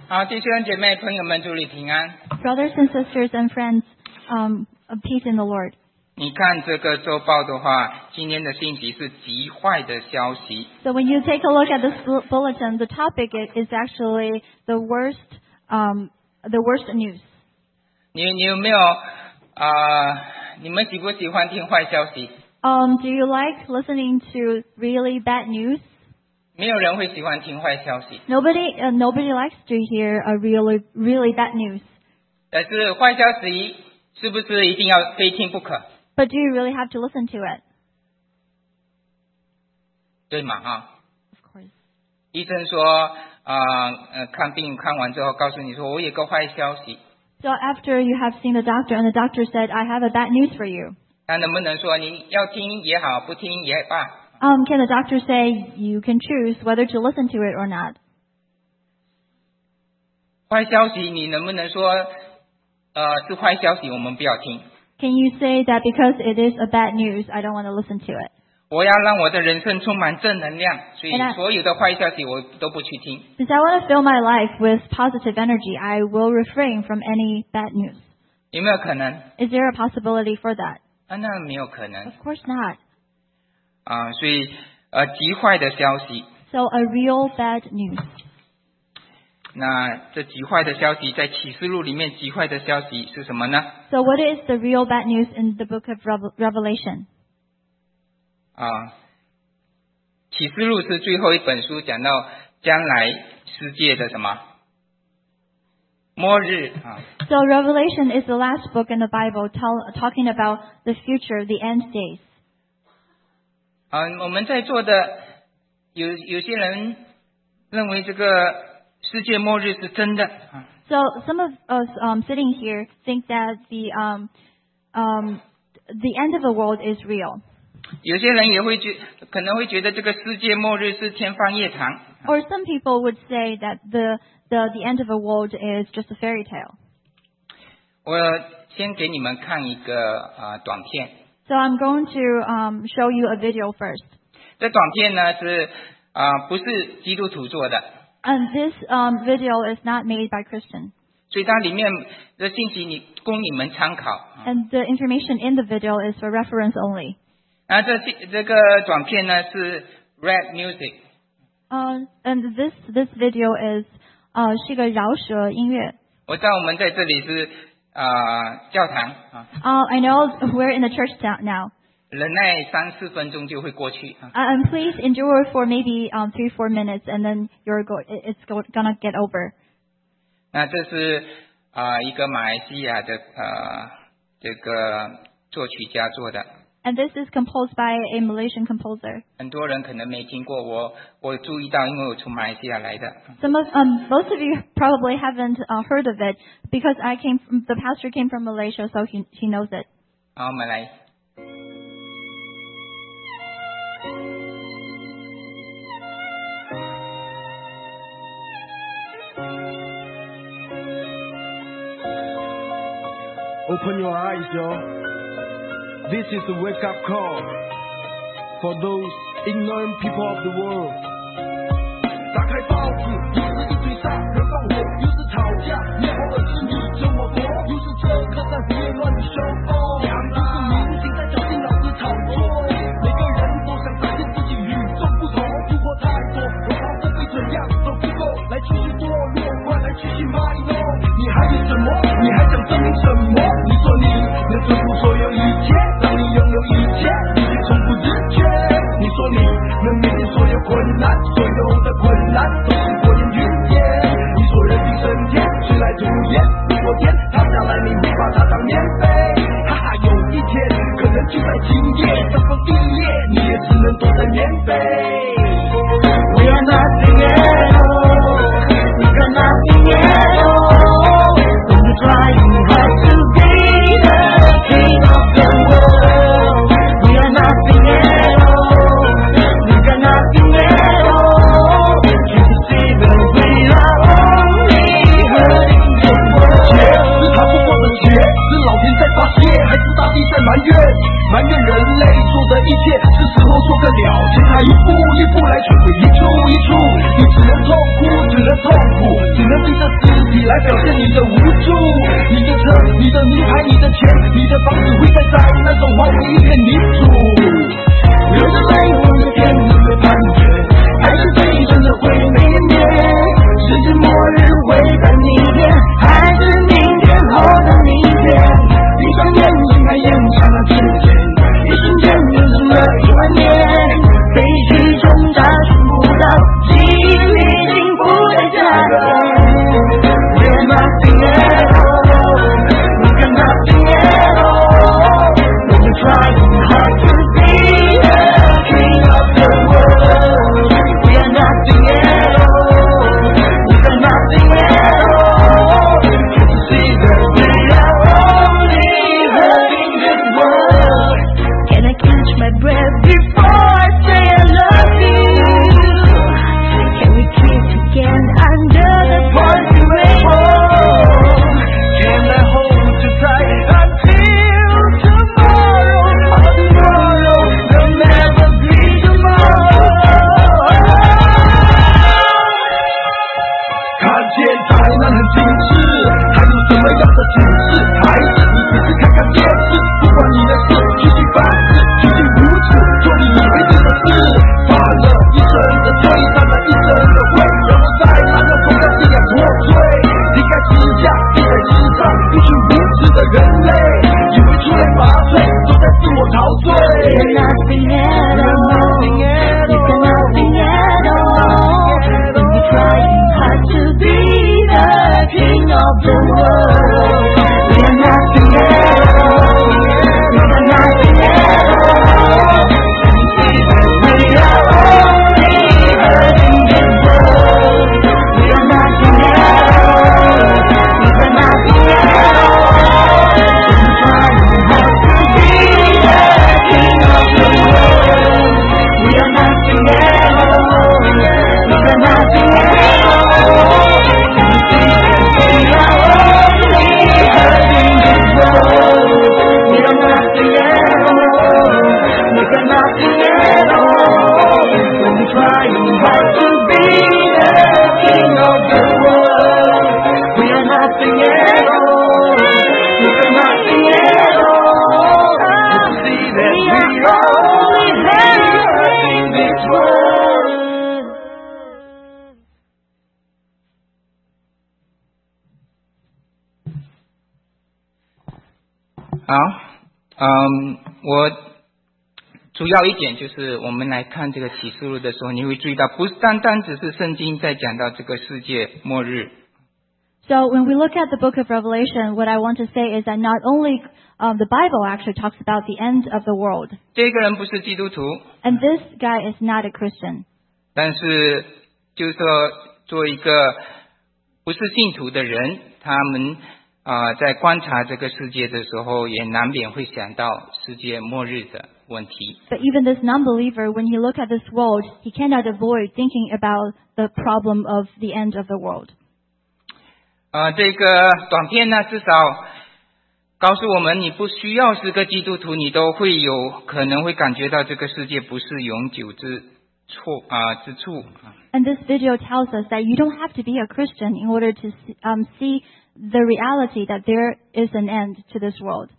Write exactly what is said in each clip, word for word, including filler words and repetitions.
好，弟兄姐妹朋友们，主里平安。 Brothers and sisters and friends, um, peace in the Lord. 你看这个周报的话，今天的信息是极坏的消息。 So when you take a look at this bulletin, the topic is actually the worst, um, the worst news. 你你有没有啊、呃？你们喜不喜欢听坏消息？ Um, do you like listening to really bad news? 没有人会喜欢听坏消息。 Nobody, uh, nobody likes to hear a really, really bad news. 但是坏消息是不是一定要非听不可？ But do you really have to listen to it? 对嘛啊？ Of course. 医生说啊 呃, 呃看病看完之后告诉你说我有个坏消息。 So after you have seen the doctor and the doctor said, I have a bad news for you. 他能不能说你要听也好，不听也罢？ Um, can the doctor say you can choose whether to listen to it or not? 坏消息你能不能说呃是坏消息我们不要听？ Can you say that because it is a bad news, I don't want to listen to it? 我要让我的人生充满正能量，所以 And I- 所有的坏消息我都不去听。 Since I want to fill my life with positive energy, I will refrain from any bad news. 有没有可能？ Is there a possibility for that? 啊，那没有可能 Of course not. 啊，所以呃极坏的消息。 So a real bad news. 那这极坏的消息在启示录里面极坏的消息是什么呢？ So what is the real bad news in the book of Revel- Revelation? 啊，启示录是最后一本书，讲到将来世界的什么末日啊。 So Revelation is the last book in the Bible tell, talking about the future, the end days. 啊，我们在座的有有些人认为这个世界末日是真的啊， So some of us um, sitting here think that the um, um, the end of the world is real. 有些人也会觉可能会觉得这个世界末日是天方夜谭。 Or some people would say that the, the, the end of the world is just a fairy tale. 我先给你们看一个啊、呃、短片， So I'm going to um, show you a video first. 这短片呢是啊、呃、不是基督徒做的， And this um, video is not made by Christians. 所以它里面的信息你供你们参考。 And the information in the video is for reference only. 那这这个短片呢是 rap music， Uh, and this, this video is uh, 是一个饶舌音乐。 我知道我们在这里是啊、呃教堂啊， Uh, I know we're in the church down now. 忍耐三四分钟就会过去啊。 Uh, and please endure for maybe um, three, four minutes, and then you're go- it- it's go- gonna get over. 那这是啊、呃一个马来西亚的呃这个作曲家做的， And this is composed by a Malaysian composer. 很多人可能没听过，我我注意到，因为我从马来西亚来的。 Some of um, most of you probably haven't uh, heard of it because I came from the pastor came from Malaysia, so he he knows it. 好，我们来。 Open your eyes, yo. This is a wake-up call for those ignorant people of the world. 打开报纸，又是一堆杀人放火，又是吵架，面红耳赤你争我夺，又是政客在胡言乱语show off，又是明星在挑衅老师炒作，每个人都想展现自己与众不同，诱惑太多，我逃这会怎样都不够，来继续堕落，快来继续卖弄，你还有什么？你还想证明什么？你说你能征服所有一切，当你拥有一切，你却从不自觉。你说你能面对所有困难，所有的困难都是过眼云烟。你说人定胜天，谁来阻掩？如果天塌下来，你会把它当棉被。哈哈，有一天可能就在今夜，这风一夜，你也只能躲在棉被。We are nothing at all. We got nothing at all. When you try, you have to be the king of the world. We are nothing at all. We got nothing at all. You see that we are only hurting the world. 劫是逃不过的劫，是老天在发泄，还是大地在埋怨？埋怨人类做的一切，是时候说个了，钱财一步。 只能逼着尸体来表现你的无助。你的车，你的名牌，你的钱，你的房子，会在在那种荒芜一片泥土。流着泪，望着天空的判决，还是最真的会没人灭？世界末日会在明天，还是明天后的明天？闭上眼睁开眼，刹那之间，一瞬间变成了一万年。废墟中找寻不到记忆里幸福的家园。We're nothing at all, we got nothing at all. When you're trying hard to be the king of the world, we are nothing at all, we got nothing at all. Can't you see that we are only hurting this world? Can I catch my breath before I say I love you? Can we kiss again under the pouring rainbow? Can I hold you tight until tomorrow? Oh, tomorrow, there'll never be tomorrow. 看见灾难很近视，还有什么样的警示？还是你只是看看电视？不关你的事，继续发誓，继续无耻，做你以为对的事。犯了一生的罪，沾了一生的灰，然后再让那同样信仰破碎。离开支架，立在枝上，一群无知的人类，以为出类拔萃，都在自我陶醉。We're nothing at all, we got nothing at all. When you're trying hard to be the king of the world, we are nothing at all, we got nothing at all. Can you see that we are only hurting this world? We are nothing at all, we got nothing at all. When you're trying hard to be the king of the world, we are nothing at all, we got nothing at all. Can you see that we are only hurting this world? We are nothing at all, we got nothing at all. When you're trying hard to be the king of the world, we are nothing at all, we got nothing at all. Can you see that we are only hurting this world? 好，嗯，我主要一点就是我们来看这个启示录的时候，你会注意到，不单单只是圣经在讲到这个世界末日， So when we look at the book of Revelation, what I want to say is that not only um, the Bible actually talks about the end of the world, 这个人不是基督徒， and this guy is not a Christian. 但是就是说，做一个不是信徒的人，他们啊、呃在观察这个世界的时候，也难免会想到世界末日的问题。 But even this non-believer, when he looks at this world, he cannot avoid thinking about the problem of the end of the world. 呃，这个短片呢，至少告诉我们，你不需要是个基督徒，你都会有可能会感觉到这个世界不是永久之处啊、之处。 And this video tells us that you don't have to be a Christian in order to see, um, see the reality that there is an end to this world.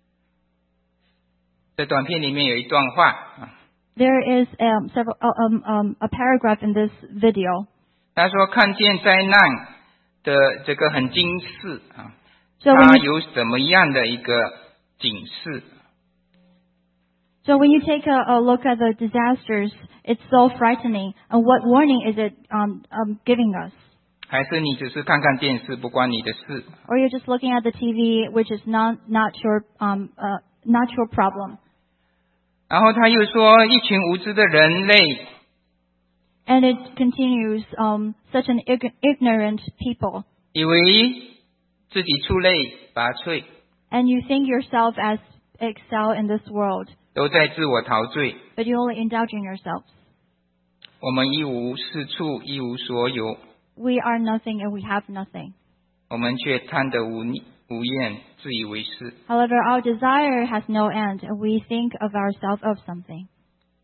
在短片里面有一段话啊， There is um, several, uh, um, um, a paragraph in this video. 他说看见灾难的这个很惊世啊， So 它 when you, 有什么样的一个警示？ so when you take a, a look at the disasters, it's so frightening. And what warning is it um, um, giving us? 还是你只是看看电视，不关你的事？ Or you're just looking at the T V, which is not not your um uh, not your problem. 然后他又说，一群无知的人类， And it continues, um, such an ig- ignorant people. 以为自己出类拔萃， And you think yourself as excel in this world, 都在自我陶醉。 but you only indulge in yourselves. 我们一无是处，一无所有， We are nothing and we have nothing. 我们却贪得无无厌，自以为是。 However, our desire has no end, and we think of ourselves of something.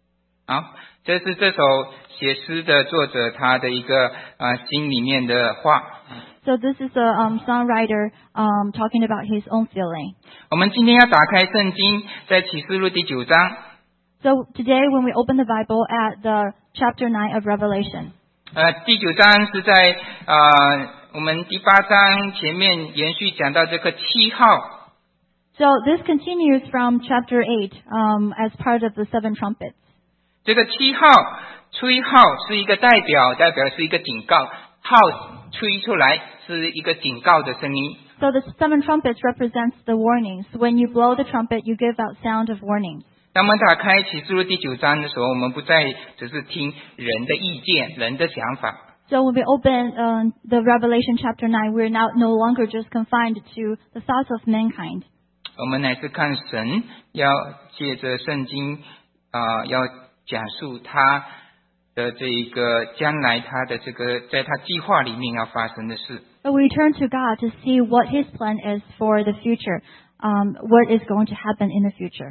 好，这是这首写诗的作者他的一个啊心里面的话。 So this is a um, songwriter um, talking about his own feeling. 我们今天要打开圣经，在启示录第九章。 So today when we open the Bible at the chapter nine of Revelation. 呃，第九章是在呃我们第八章前面延续讲到这个七号。 So this continues from chapter eight um, as part of the seven trumpets. 这个七号吹号是一个代表，代表是一个警告，号吹出来是一个警告的声音。 So the seven trumpets represents the warnings. When you blow the trumpet, you give out sound of warnings. 当我们打开启示录第九章的时候，我们不再只是听人的意见、人的想法。 So when we open uh, the Revelation chapter nine, we're now no longer just confined to the thoughts of mankind. 我们乃是看神要借着圣经啊、呃，要讲述他的这一个将来他的这个在他计划里面要发生的事。 But we turn to God to see what His plan is for the future, um, what is going to happen in the future.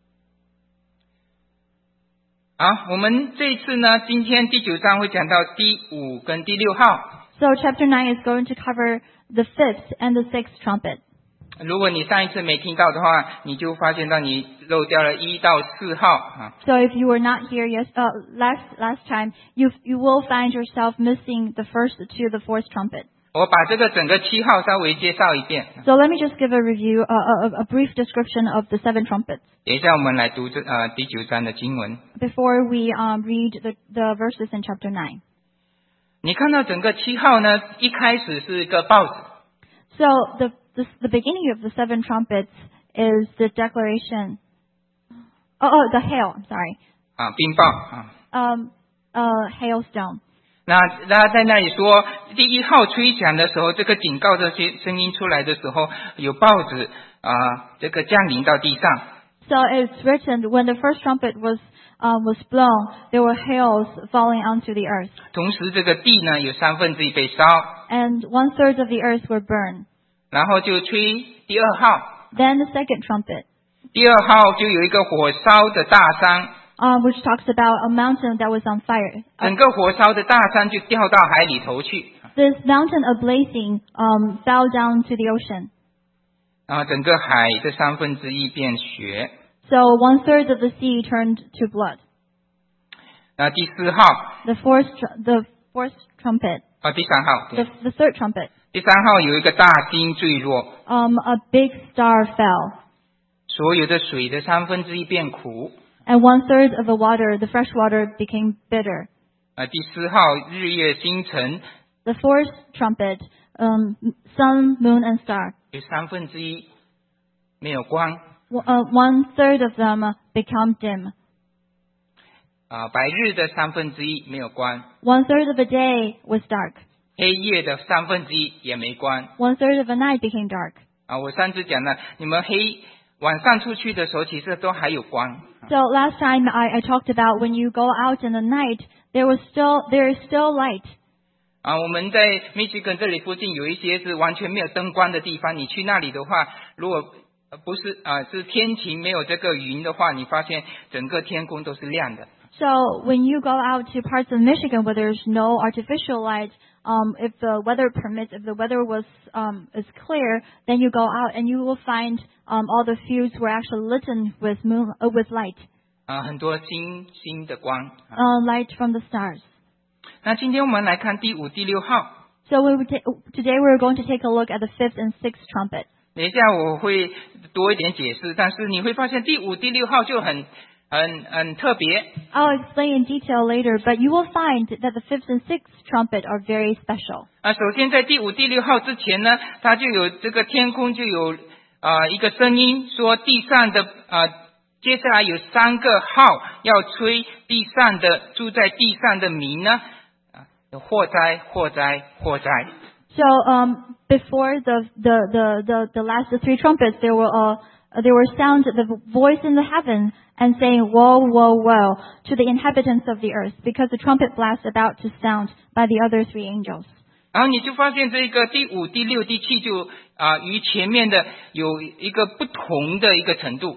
好，我们这一次呢，今天第九章会讲到第五跟第六号。 So chapter nine is going to cover the fifth and the sixth trumpet. 如果你上一次没听到的话，你就发现到你漏掉了一到四号啊。 So if you were not here yes, uh, last last time, you you will find yourself missing the first to the fourth trumpet. 我把这个整个七号稍微介绍一遍。 So let me just give a review, uh, a, a brief description of the seven trumpets. 等一下我们来读这呃第九章的经文。 Before we um, read the the verses in chapter nine. 你看到整个七号呢，一开始是一个报纸。 So the the, the beginning of the seven trumpets is the declaration. Oh, oh, the hail. I'm sorry. 啊，冰雹啊。 Um, uh, hailstone. 那那在那里说，第一号吹响的时候，这个警告这些声音出来的时候，有报纸啊、呃，这个降临到地上。 So it's written when the first trumpet was um, was blown, there were hails falling onto the earth. 同时，这个地呢有三分之一被烧。 And one third of the earth were burned. 然后就吹第二号。 Then the second trumpet. 第二号就有一个火烧的大山。 Uh, which talks about a mountain that was on fire. 整个火烧的大山就掉到海里头去。 This mountain of blazing um, fell down to the ocean. 然后整个海的三分之一变血。 So one third of the sea turned to blood. 那第四号。 The fourth, tr- the fourth trumpet. 啊，第三号。 The, the third trumpet. 第三号有一个大星坠落。 Um, a big star fell. 所有的水的三分之一变苦。 And one third of the water, the fresh water, became bitter. 啊，第四号日月星辰。 The fourth trumpet, um, sun, moon, and star. 有三分之一没有光。 Uh, one third of them become dim. 啊，白日的三分之一没有光。 One third of a day was dark. 黑夜的三分之一也没光。 One third of a night became dark. 啊，我上次讲了，你们黑晚上出去的时候，其实都还有光。 So last time I, I talked about when you go out in the night, there was still there is still light. 啊，我们在密西根这里附近有一些是完全没有灯光的地方，你去那里的话，如果不是啊是天晴没有这个云的话，你发现整个天空都是亮的。 So when you go out to parts of Michigan where there's no artificial light, um, if the weather permits, if the weather was um, is clear, then you go out and you will find um, all the fields were actually lit with moon uh, with light. 啊，很多星星的光。 Uh, light from the stars. 那今天我们来看第五、第六号。 So we would ta- today we're going to take a look at the fifth and sixth trumpet. 等一下我会多一点解释，但是你会发现第五、第六号就很很很特别。 I'll explain in detail later, but you will find that the fifth and sixth trumpet are very special. 啊，首先在第五、第六号之前呢，它就有这个天空就有啊、呃、一个声音说地上的啊、呃，接下来有三个号要吹地上的住在地上的民呢啊，有祸灾、祸灾、祸灾。 So um, before the, the, the, the, the last the three trumpets, there were uh, there were sound the voice in the heaven and saying, "Woe, woe, woe!" to the inhabitants of the earth, because the trumpet blast about to sound by the other three angels. 然后你就发现这个第五、第六、第七就啊、呃、与前面的有一个不同的一个程度。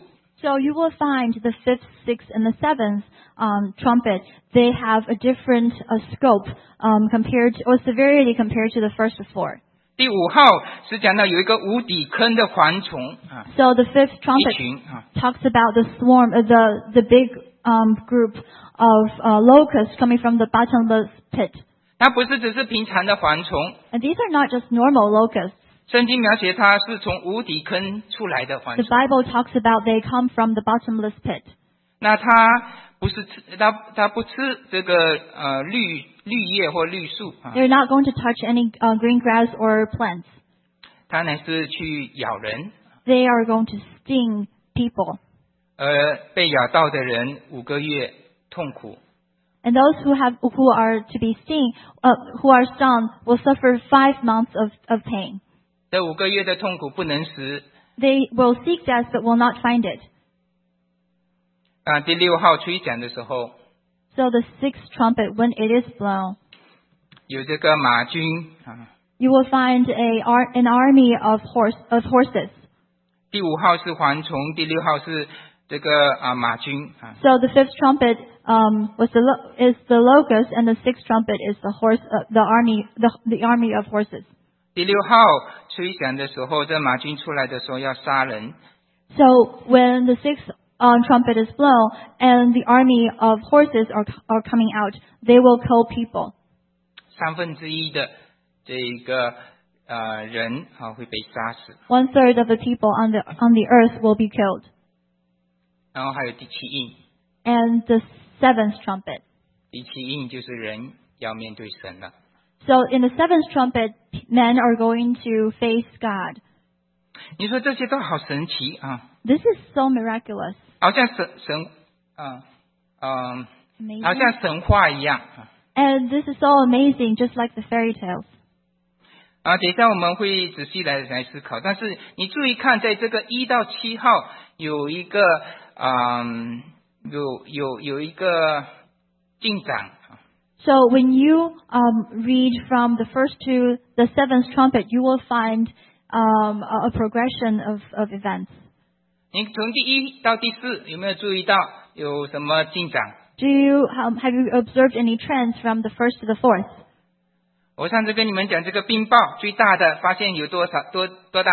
So you will find the fifth, sixth, and the seventh um, trumpet. They have a different uh, scope um, compared to, or severity compared to the first four. 第五号是讲到有一个无底坑的蝗虫啊， So the fifth 一 trumpet 群啊， talks about the swarm, uh, the the big um, group of uh, locusts coming from the bottomless pit. 它不是只是平常的蝗虫， And these are not just normal locusts. 圣经描写它是从无底坑出来的蝗 The 虫。 Bible talks about they come from the bottomless pit. 那它不是吃，它它不吃这个呃绿绿叶或绿树啊， They're not going to touch any uh, green grass or plants. 它乃是去咬人， They are going to sting people. 而被咬到的人五个月痛苦。 And those who have who are to be sting, uh, who are stung, will suffer five months of, of pain. 这五个月的痛苦不能食。 They will seek death but will not find it. 啊，第六号吹响的时候， So the sixth trumpet, when it is blown, 有这个马军啊。 you will find a ar- an army of horse of horses. 第五号是蝗虫，第六号是这个啊马军啊。 So the fifth trumpet um, was the lo- is the locust, and the sixth trumpet is the horse, uh, the army, the the army of horses. 第六号吹响的时候，这马军出来的时候要杀人。 So when the sixth uh, trumpet is blown and the army of horses are are coming out, they will kill people. 三分之一的这个呃人啊会被杀死。 One third of the people on the on the earth will be killed. 然后还有第七印， And the seventh trumpet. 第七印就是人要面对神了。 So in the seventh trumpet, men are going to face God. 你说这些都好神奇啊， This is so miraculous. 好像神神啊嗯、 Amazing. 好像神话一样啊。 And this is so amazing, just like the fairy tales. 啊，等一下我们会仔细来来思考，但是你注意看，在这个一到七号有一个嗯有有有一个进展。 So when you um, read from the first to the seventh trumpet, you will find um, a, a progression of, of events. 你从第一到第四有没有注意到有什么进展？ Do you um, have you observed any trends from the first to the fourth? 我上次跟你们讲这个冰雹最大的发现有多少多多大？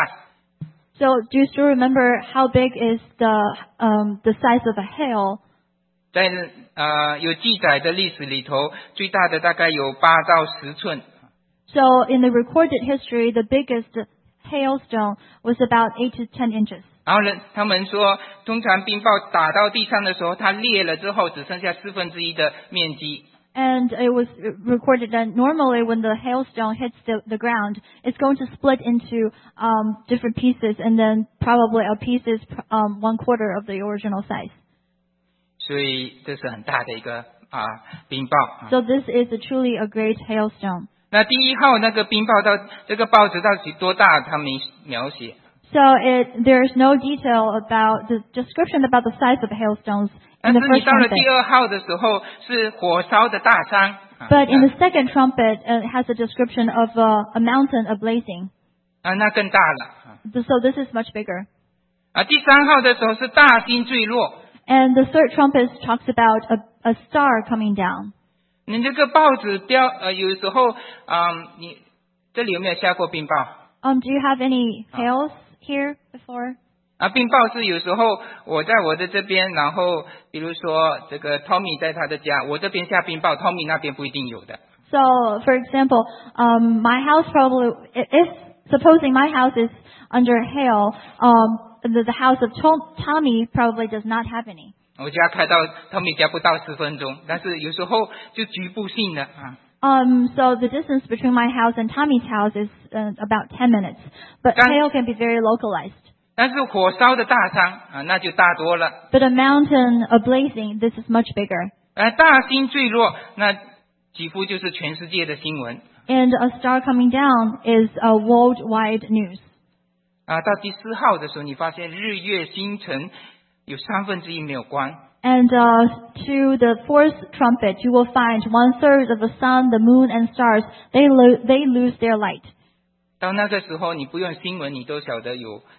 So do you still remember how big is the um, the size of a hail? 在呃有记载的历史里头，最大的大概有八到十寸。 So in the recorded history, the biggest hailstone was about eight to ten inches. 然后呢，他们说，通常冰雹打到地上的时候，它裂了之后，只剩下四分之一的面积。 And it was recorded that normally when the hailstone hits the, the ground, it's going to split into um, different pieces, and then probably a piece is um, one quarter of the original size. 所以这是很大的一个啊冰雹。 So this is a truly a great hailstone. 那第一号那个冰雹到这个雹子到底多大，他没描写。 So it, there's no detail about the description about the size of hailstones 但 in 是 the 你 first 到了第 trumpet. 二号的时候，是火烧的大山。啊 But in the second trumpet, uh, it has a description of uh, a mountain ablazing. 啊，那更大了。啊 So this is much bigger. 啊，第三号的时候是大星坠落。 And the third trumpet talks about a, a star coming down. 你这个报纸掉，呃，有时候，嗯，你这里有没有下过冰雹？ Um, do you have any hails here before? 啊，冰雹是有时候我在我的这边，然后比如说这个 Tommy 在他的家，我这边下冰雹 ，Tommy 那边不一定有的。 So, for example, um, my house probably, if supposing my house is under hail, um, the, the house of Tom, Tommy probably does not have any. 我家开到 Tommy 家不到十分钟，但是有时候就局部性的啊。 Um, so the distance between my house and Tommy's house is uh, about ten minutes. But Gan- hail can be very localized. 但是火烧的大山啊，那就大多了。 But a mountain ablazing, this is much bigger. 呃，大星坠落，那几乎就是全世界的新闻 And a star coming down is a worldwide news. 啊。到第四号的时候，你发现日月星辰有三分之一没有光。 And uh, to the fourth trumpet, you will find one third of the sun, the moon, and stars. They lo- they lose their light. 到那个时候，你不用新闻，你都晓得有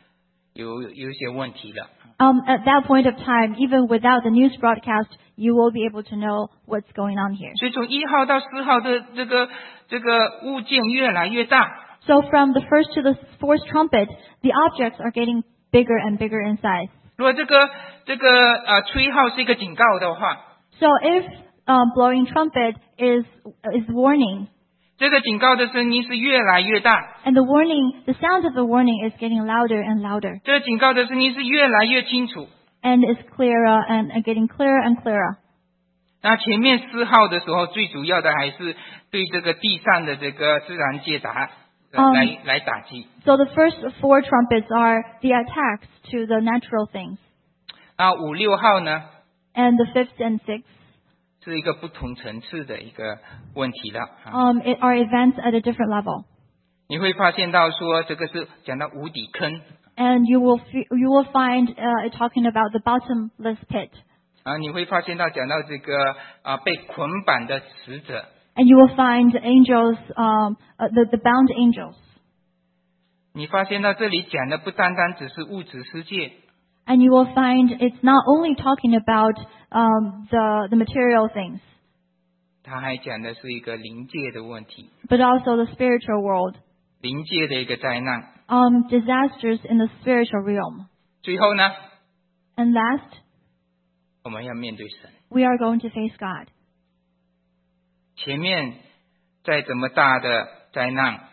有有一些问题了。 Um, at that point of time, even without the news broadcast, you will be able to know what's going on here. 所以从一号到四号的这个这个物件越来越大。 So from the first to the fourth trumpet, the objects are getting bigger and bigger in size. 如果这个这个呃吹号是一个警告的话， So if um, blowing trumpet is is warning, 这个警告的声音是越来越大， and the warning, the sound of the warning is getting louder and louder, 这个警告的声音是越来越清楚。 and is clearer and uh, getting clearer and clearer. 那前面四号的时候，最主要的还是对这个地上的这个自然界打、呃 Um, 来来打击。 So the first four trumpets are the attacks to the natural things, 那五六号呢， and the fifth and sixth 是一个不同层次的一个问题了。啊 um, it are events at a different level. 你会发现到说，这个是讲到无底坑 And you will f- you will find uh, it talking about the bottomless pit, 啊，你会发现到讲到这个啊被捆绑的使者， and you will find angels, um, uh, the the bound angels, 你发现到这里讲的不单单只是物质世界， and you will find it's not only talking about um, the the material things, 他还讲的是一个灵界的问题， but also the spiritual world, 灵界的一个灾难。 um, disasters in the spiritual realm. 最后呢， And last, 我们要面对神。 we are going to face God. 前面再怎么大的灾难，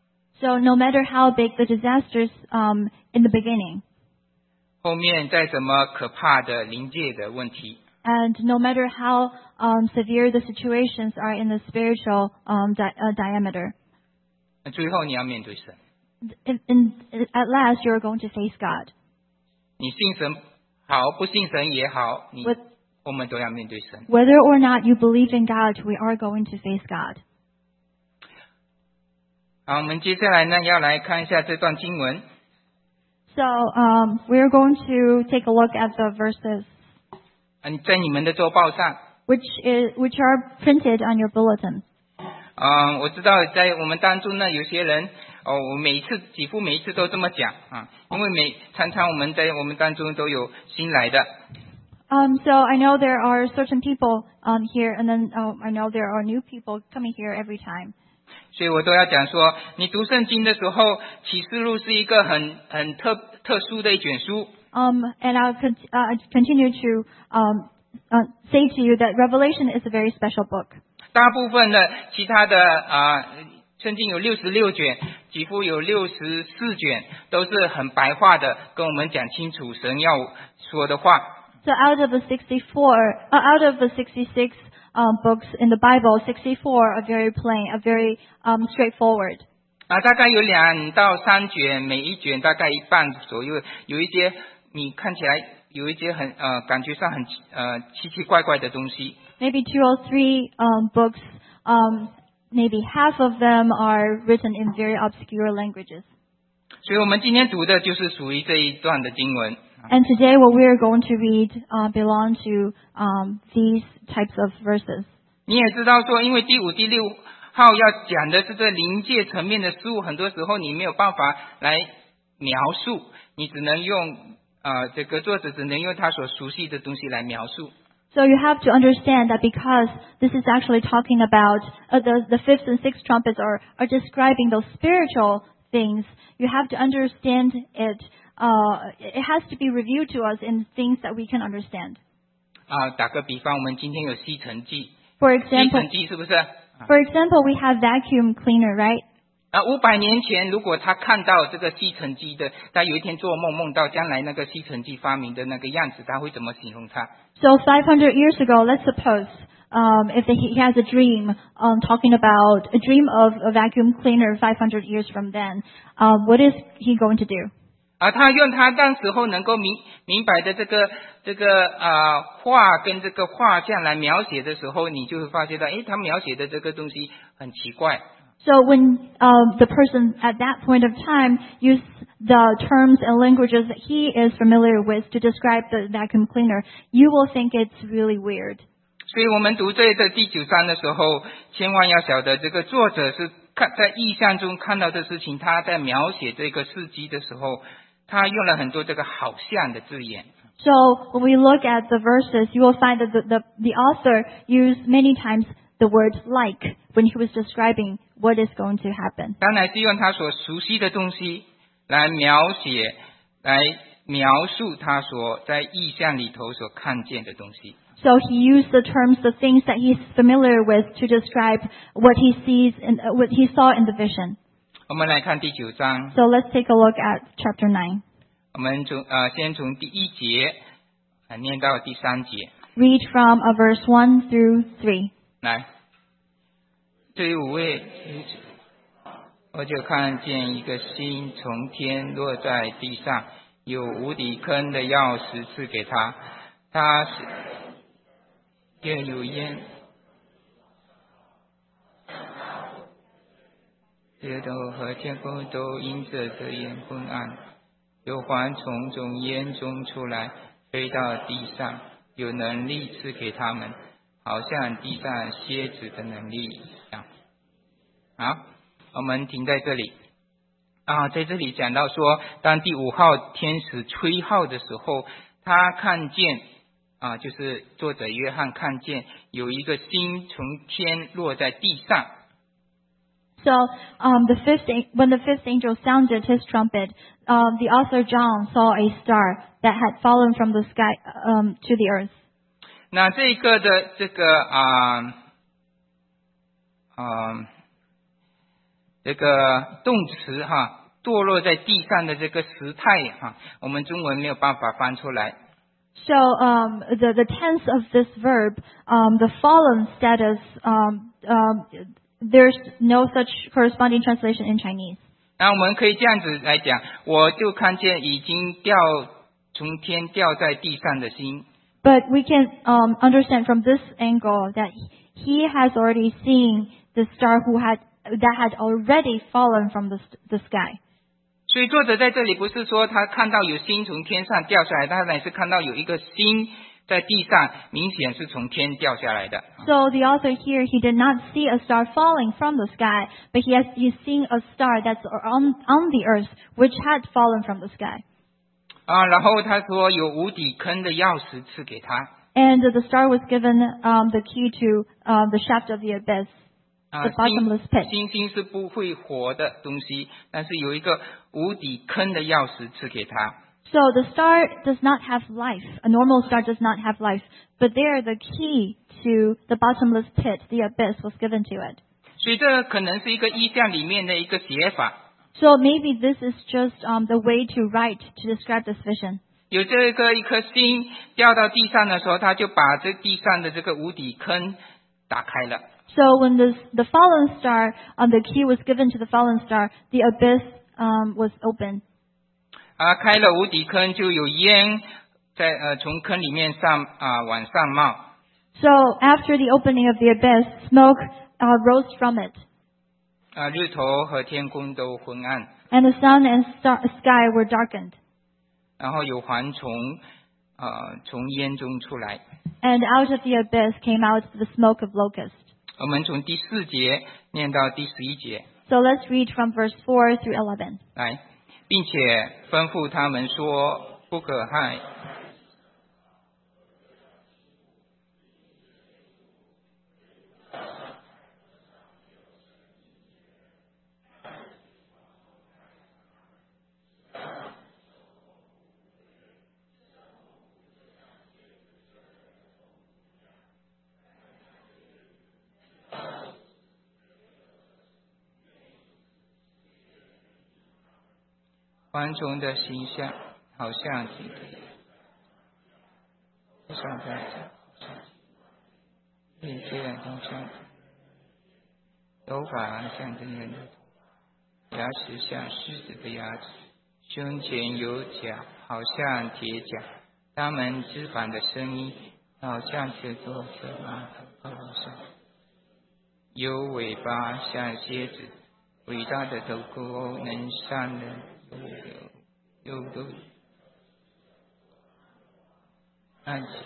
So no matter how big the disasters um, in the beginning, 后面再怎么可怕的灵界的问题， and no matter how um, severe the situations are in the spiritual um, di- uh, diameter, 那最后你要面对神。 in, in, at last you are going to face God. 你信神好，不信神也好，你 With, 我们都要面对神。 whether or not you believe in God, we are going to face God. 好，我们接下来呢要来看一下这段经文。 So um, we are going to take a look at the verses 嗯，在你们的周报上， which is which are printed on your bulletin. 嗯，我知道在我们当中呢，有些人哦，我每一次几乎每一次都这么讲啊，因为每常常我们在我们当中都有新来的， Um, so I know there are certain people um, here, and then uh, I know there are new people coming here every time. 所以我都要讲说，你读圣经的时候，启示录是一个很很特特殊的一卷书。 Um, and I'll con- uh, continue to um, uh, say to you that Revelation is a very special book. 大部分的其他的啊，圣经有六十六卷，几乎有六十四卷，都是很白话的，跟我们讲清楚神要说的话。 So out of the sixty-four, uh, out of the sixty-six um, books in the Bible, sixty-four are very plain, are very um, straightforward. 啊，大概有两到三卷，每一卷大概一半左右，有一些你看起来有一些很呃感觉上很呃奇奇怪怪的东西。 Maybe two or three um, books, um, maybe half of them are written in very obscure languages. 所以我们今天读的就是属于这一段的经文。 And today what we are going to read uh, belong to um, these types of verses. 你也知道说，因为第五、第六号要讲的是这灵界层面的事物，很多时候你没有办法来描述，你只能用呃这个作者只能用他所熟悉的东西来描述。 So you have to understand that because this is actually talking about uh, the, the fifth and sixth trumpets are, are describing those spiritual things, you have to understand it. Uh, it has to be reviewed to us in things that we can understand. 啊，打个比方，我们今天有吸尘器， For 吸 example, 尘器是不是？ for example, we have vacuum cleaner, right? 啊，五百年前，如果他看到这个吸尘机的，他有一天做梦梦到将来那个吸尘机发明的那个样子，他会怎么形容它？ So five hundred years ago, let's suppose um, if he has a dream um, talking about a dream of a vacuum cleaner five hundred years from then, uh, what is he going to do? 啊，他用他当时候能够明明白的这个这个啊画跟这个画像来描写的时候，你就会发现到，诶，他描写的这个东西很奇怪。 So when um, the person at that point of time used the terms and languages that he is familiar with to describe the vacuum cleaner, you will think it's really weird. 所以我们读这个第九章的时候，千万要晓得，这个作者是看在意象中看到的事情，他在描写这个事迹的时候， 他用了很多这个好像的字眼。 So when we look at the verses, you will find that the, the, the author used many times the word like when he was describing what is going to happen. 当然是用他所熟悉的东西来描写，来描述他所在意象里头所看见的东西。 So he used the terms, the things that he's familiar with to describe what he sees and uh, what he saw in the vision. 我们来看第九章， So let's take a look at chapter nine. 我们从呃先从第一节啊念到第三节。 Read from uh, verse one through three. 来，这五位，我就看见一个星从天落在地上，有无底坑的钥匙赐给他，他是又有烟，街头和天空都因着这烟昏暗，有蝗虫从烟中出来，飞到地上，有能力赐给他们，好像地上蝎子的能力一样。好，我们停在这里啊，在这里讲到说，当第五号天使吹号的时候，他看见啊，就是作者约翰看见有一个星从天落在地上。 So um, the fifth, when the fifth angel sounded his trumpet, um, the author John saw a star that had fallen from the sky um, to the earth. 那这个的这个啊啊这个动词哈，堕落在地上的这个时态哈，我们中文没有办法翻出来。 So um, the the tense of this verb, um, the fallen status, um, um, there's no such corresponding translation in Chinese. 那我们可以这样子来讲，我就看见已经掉从天掉在地上的星。 But we can um, understand from this angle that he has already seen the star who had that had already fallen from the the sky. 所以作者在这里不是说他看到有星从天上掉下来，他乃是看到有一个星在地上，明显是从天掉下来的。 So the author here, he did not see a star falling from the sky, but he has he's seeing a star that's on on the earth, which had fallen from the sky. 啊，然后他说有无底坑的钥匙赐给他。 And the star was given um, the key to um, the shaft of the abyss, 啊， the bottomless pit. 星星是不会活的东西，但是有一个无底坑的钥匙赐给他。 So the star does not have life. A normal star does not have life. But there, the key to the bottomless pit, the abyss, was given to it. 所以这可能是一个意象里面的一个写法。 So maybe this is just um, the way to write to describe this vision. 有这个一颗星掉到地上的时候，他就把这地上的这个无底坑打开了。 So when this, the fallen star, um, the key was given to the fallen star, the abyss um, was open. 啊，开了无底坑，就有烟在呃从坑里面上啊往上冒。 So after the opening of the abyss, smoke uh, rose from it, 啊，日头和天空都昏暗， and the sun and star, sky were darkened. 然后有蝗虫啊从烟中出来。 And out of the abyss came out the smoke of locusts. 我们从第四节念到第十一节， So let's read from verse four through eleven. 来，并且吩咐他们说，不可害。蝗虫的形象好像是像在一些好像头发像真人的头，牙齿像狮子的牙齿，胸前有甲，好像铁甲。它们翅膀的声音好像是坐在马头上，有尾巴像蝎子，伟大的头骨能伤人。有有有暗器，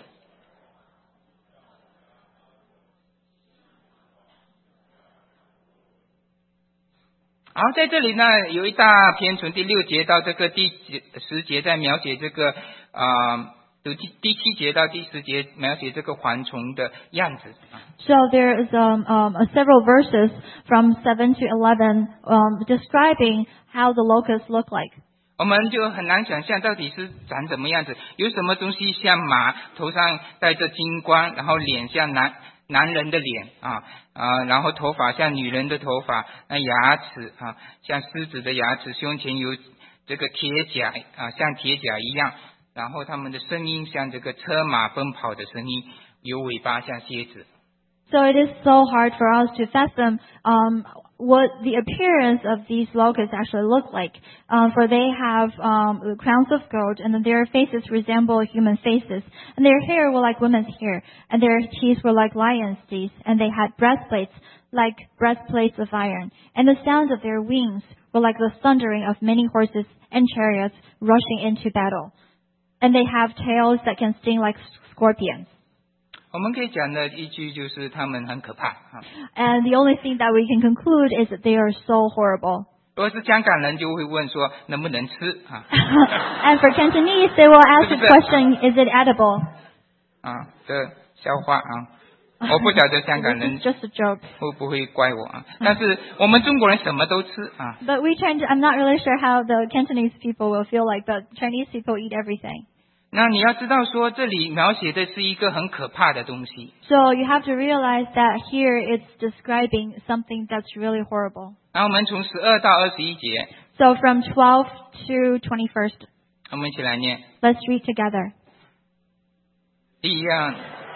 好，在这里呢，有一大篇从第六节到这个第十节，在描写这个啊，第、呃、第七节到第十节描写这个蝗虫的样子。 So there is um, um, several verses from seven to eleven um, describing how the locusts look like. 我们就很难想象到底是长什么样子，有什么东西像马，头上戴着金冠，然后脸像男男人的脸啊啊，然后头发像女人的头发，那牙齿啊像狮子的牙齿，胸前有这个铁甲啊，像铁甲一样，然后他们的声音像这个车马奔跑的声音，有尾巴像蝎子。 So it is so hard for us to fathom um, what the appearance of these locusts actually look like. Um, for they have um, crowns of gold, and their faces resemble human faces, and their hair were like women's hair, and their teeth were like lions' teeth, and they had breastplates like breastplates of iron, and the sound of their wings were like the thundering of many horses and chariots rushing into battle, and they have tails that can sting like scorpions. 我们可以讲的一句就是他们很可怕啊。 And the only thing that we can conclude is that they are so horrible. 如果是香港人就会问说能不能吃啊 And for Cantonese, they will ask the question, is it edible? 啊，这笑话啊，我不晓得香港 This 人 is just a joke. 会不会怪我啊？但是我们中国人什么都吃啊。 But we tend to, I'm not really sure how the Cantonese people will feel like, but Chinese people eat everything. 那你要知道说这里描写的是一个很可怕的东西。 So you have to realize that here it's describing something that's really horrible. 然后我们从十二到二十一节， So from twelve to twenty-first, 我们一起来念。 let's read together. 第一样，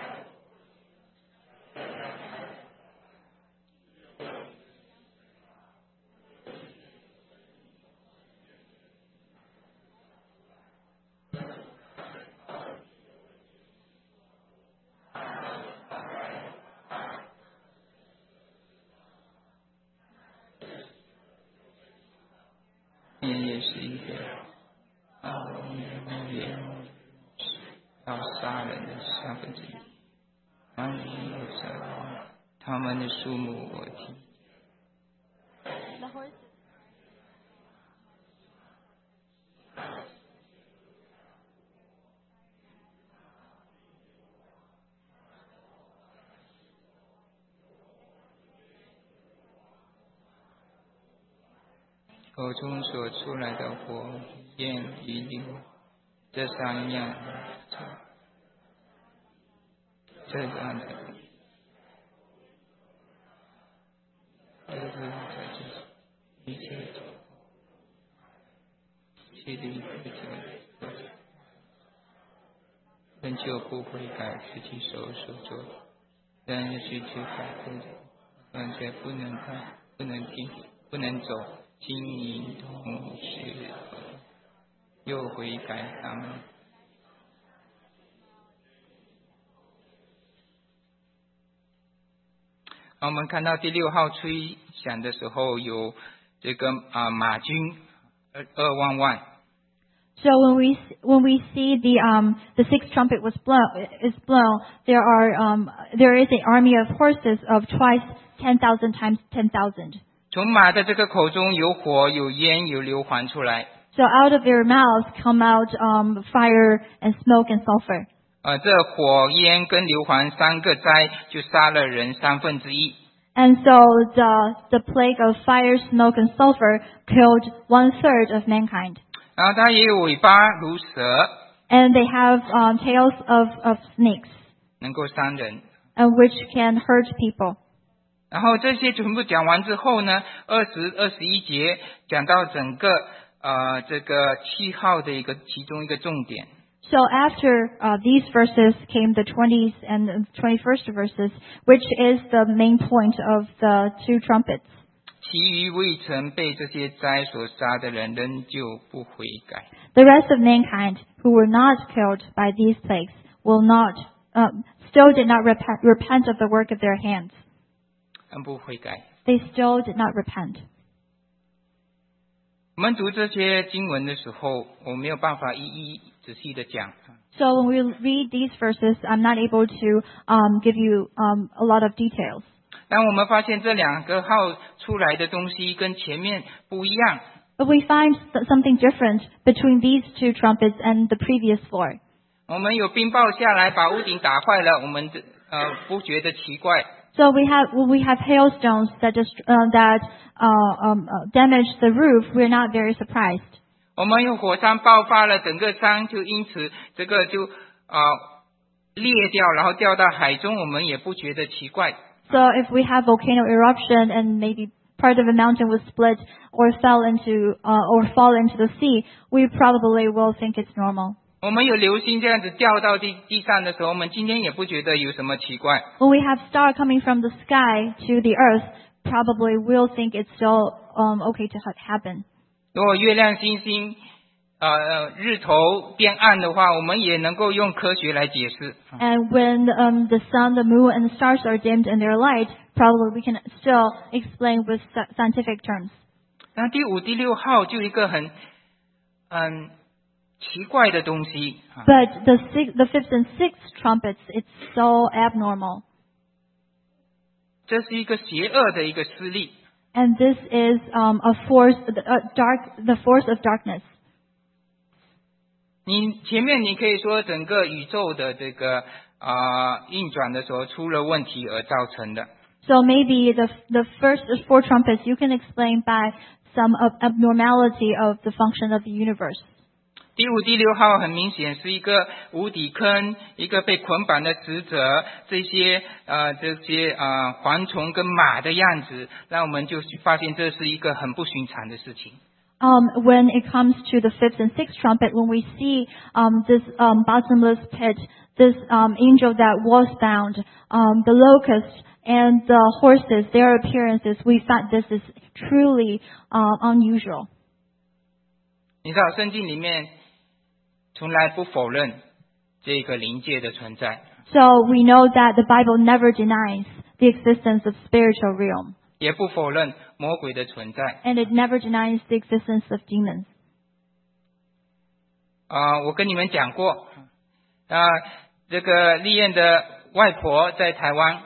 也是一个啊，也要杀人的三分之一，然后有杀人，他们的数目我听。口中所出来的火焰与流，这三样，这样的，这是这就是一切，其余不久，人就不悔改自己手所做的，人也去去改过的，而且不能看，不能听，不能走。经营同时又悔改他们。我们看到第六号吹响的时候，有这个啊马军二二万万。 So when we when we see the um the sixth trumpet was blown is blown, there are um there is an army of horses of twice ten thousand times ten thousand. 从马的这个口中有火有烟有硫磺出来。 So out of their mouths come out um fire and smoke and sulfur. 呃，这火烟跟硫磺三个灾就杀了人三分之一。 And so the the plague of fire, smoke, and sulfur killed one third of mankind. 然后它也有尾巴如蛇， And they have um, tails of of snakes, 能够伤人。 uh, which can hurt people. 然后这些全部讲完之后呢，二十二十一节讲到整个呃这个七号的一个其中一个重点。 So after uh, these verses came the twentieth and the twenty-first verses, which is the main point of the two trumpets. 其余未曾被这些灾所杀的人，仍旧不悔改。 The rest of mankind who were not killed by these plagues will not, uh, still did not repent, repent of the work of their hands. 不悔改。 They still did not repent. 我们读这些经文的时候，我没有办法一一仔细的讲。 So when we read these verses, I'm not able to um, give you um, a lot of details. 当我们发现这两个号出来的东西跟前面不一样， But we find th- something different between these two trumpets and the previous four. 我们有冰雹下来把屋顶打坏了，我们呃不觉得奇怪。 So we have when we have hailstones that just uh, that uh, um, uh, damage the roof. We're not very surprised. 我们有火山爆发了，整个山就因此这个就啊、呃、裂掉，然后掉到海中，我们也不觉得奇怪。 So if we have volcano eruption and maybe part of a mountain was split or fell into uh, or fall into the sea, we probably will think it's normal. 我们有流星这样子掉到地地上的时候，我们今天也不觉得有什么奇怪。 When we have star coming from the sky to the earth, probably we'll think it's still um, okay to ha- happen. 如果月亮、星星、呃日头变暗的话，我们也能够用科学来解释。 And when um, the sun, the moon, and the stars are dimmed in their light, probably we can still explain with sci- scientific terms. 那第五、第六号就一个很嗯奇怪的东西啊， But the six, the fifth and sixth trumpets, it's so abnormal. 这是一个邪恶的一个势力。 And this is um, a force, a dark, the force of darkness. 你前面你可以说整个宇宙的这个啊、呃运转的时候出了问题而造成的。 So maybe the the first four trumpets you can explain by some of abnormality of the function of the universe. 第五、第六号很明显是一个无底坑，一个被捆绑的使者，这些呃这些呃蝗虫跟马的样子，那我们就发现这是一个很不寻常的事情。 Um, when it comes to the fifth and sixth trumpet, when we see um, this um, bottomless pit, this um, angel that was bound, um, the locusts and the horses, their appearances, we thought this is truly uh, unusual. 你知道圣经里面从来不否认这个灵界的存在， So we know that the Bible never denies the existence of spiritual realm, 也不否认魔鬼的存在。 and it never denies the existence of demons. 啊、我跟你们讲过，啊、这个丽燕的外婆在台湾，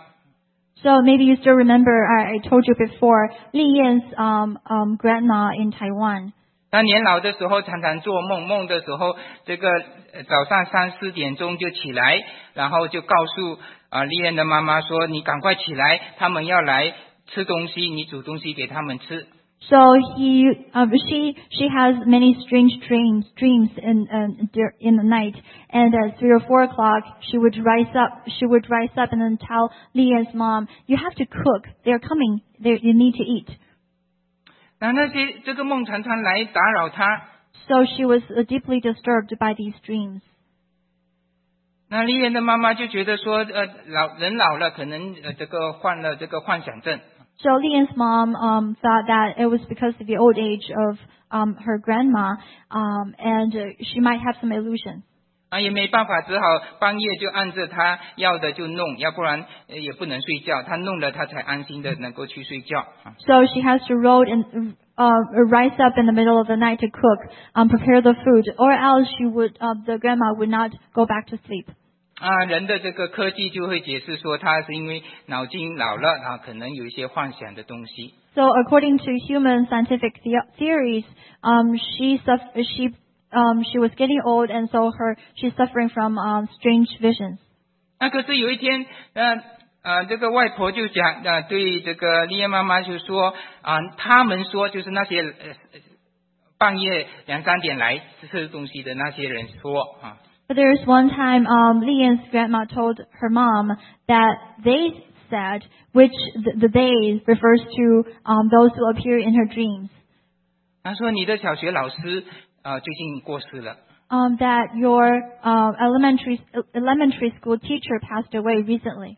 So maybe you still remember, I, I told you before, Li Yan's um, um, grandma in Taiwan. 她年老的时候常常做梦，梦的时候这个呃早上三四点钟就起来，然后就告诉啊丽燕的妈妈说：“你赶快起来，他们要来吃东西，你煮东西给他们吃。” So he, um, she, she has many strange dreams, dreams in, um, dur- in the night. And at three or four o'clock, she would rise up, she would rise up and then tell Leah's mom, you have to cook. They're coming. They, you need to eat. 那那些这个梦常常来打扰她， So she was uh, deeply disturbed by these dreams. 那丽燕的妈妈就觉得说，呃，老人老了，可能呃这个患了这个幻想症。 So Leah's mom um, thought that it was because of the old age of um, her grandma, um, and uh, she might have some illusions. 啊，也没办法，只好半夜就按着他要的就弄，要不然呃也不能睡觉。他弄了，他才安心的能够去睡觉。啊 So she has to roll and uh, rise up in the middle of the night to cook, um, prepare the food, or else she would, uh, the grandma would not go back to sleep. 啊，人的这个科技就会解释说，他是因为脑筋老了啊，可能有一些幻想的东西。 So according to human scientific the- theories, um, she suff- she um, she was getting old, and so her she's suffering from um, strange visions. 那可是有一天，呃呃，这个外婆就讲，呃，对这个丽叶妈妈就说，啊、他们说就是那些呃半夜两三点来吃东西的那些人说啊。 But there's one time um, Leanne's grandma told her mom that they said, which the, the they refers to um, those who appear in her dreams, 他说你的小学老师呃最近过世了。 um, that your uh, elementary elementary school teacher passed away recently.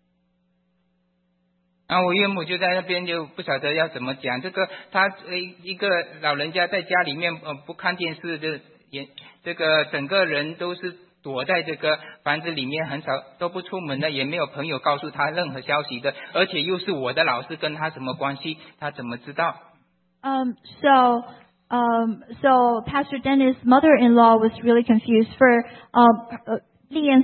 然后我岳母就在那边就不晓得要怎么讲，这个他呃一个老人家在家里面呃不看电视的也这个整个人都是躲在这个房子里面，很少都不出门的，也没有朋友告诉他任何消息的，而且又是我的老师，跟他什么关系？他怎么知道？ Um, so, um, so Pastor Dennis' mother-in-law was really confused. For um, uh, Leanne's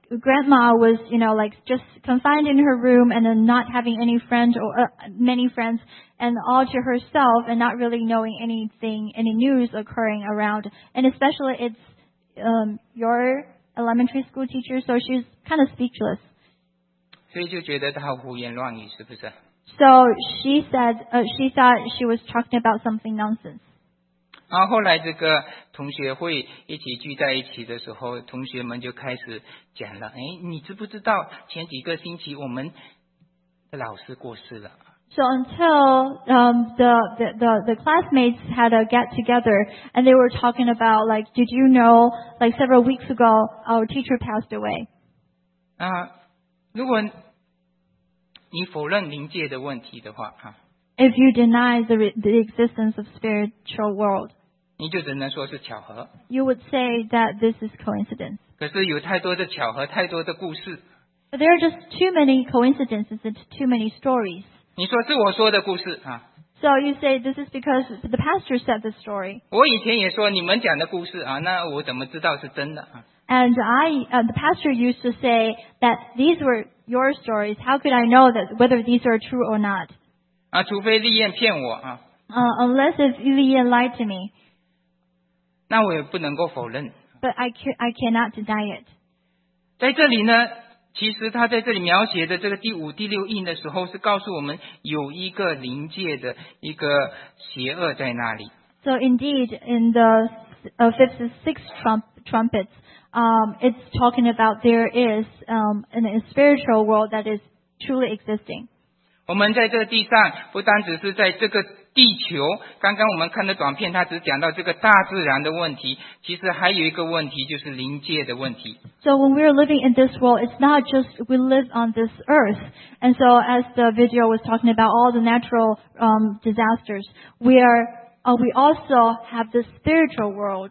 grandma was, you know, like just confined in her room and then not having any friends or uh, many friends and all to herself and not really knowing anything, any news occurring around. And especially it's um, your elementary school teacher, so she's kind of speechless. 所以就觉得他胡言乱语，是不是？ So she said, uh, she thought she was talking about something nonsense. 然后后来这个同学会一起聚在一起的时候，同学们就开始讲了，哎，你知不知道前几个星期我们的老师过世了？ So until um, the, the, the, the classmates had a get together and they were talking about like, did you know like several weeks ago our teacher passed away? 啊，如果你否认灵界的问题的话，啊， If you deny the, the existence of spiritual world, 你就只能说是巧合。 you would say that this is coincidence. 可是有太多的巧合，太多的故事。 But there are just too many coincidences and too many stories. 你说是我说的故事啊， So you say this is because the pastor said the story. 我以前也说你们讲的故事啊，那我怎么知道是真的啊？ And I, uh, the pastor used to say that these were your stories. How could I know that whether these are true or not? 啊，除非利燕骗我啊， Uh, unless if Ilian lied to me. 那我也不能够否认。 But I, ca- I cannot deny it. 在这里呢，其实他在这里描写的这个第五、第六印的时候，是告诉我们有一个灵界的一个邪恶在那里。 So indeed, in the uh, fifth and sixth trump, trumpets, um, it's talking about there is um, an, a spiritual world that is truly existing. 我们在这个地上，不单只是在这个地球，刚刚我们看的短片，它只讲到这个大自然的问题，其实还有一个问题，就是灵界的问题。 So when we're living in this world, it's not just we live on this earth. And so as the video was talking about all the natural um, disasters, we are uh, we also have the spiritual world.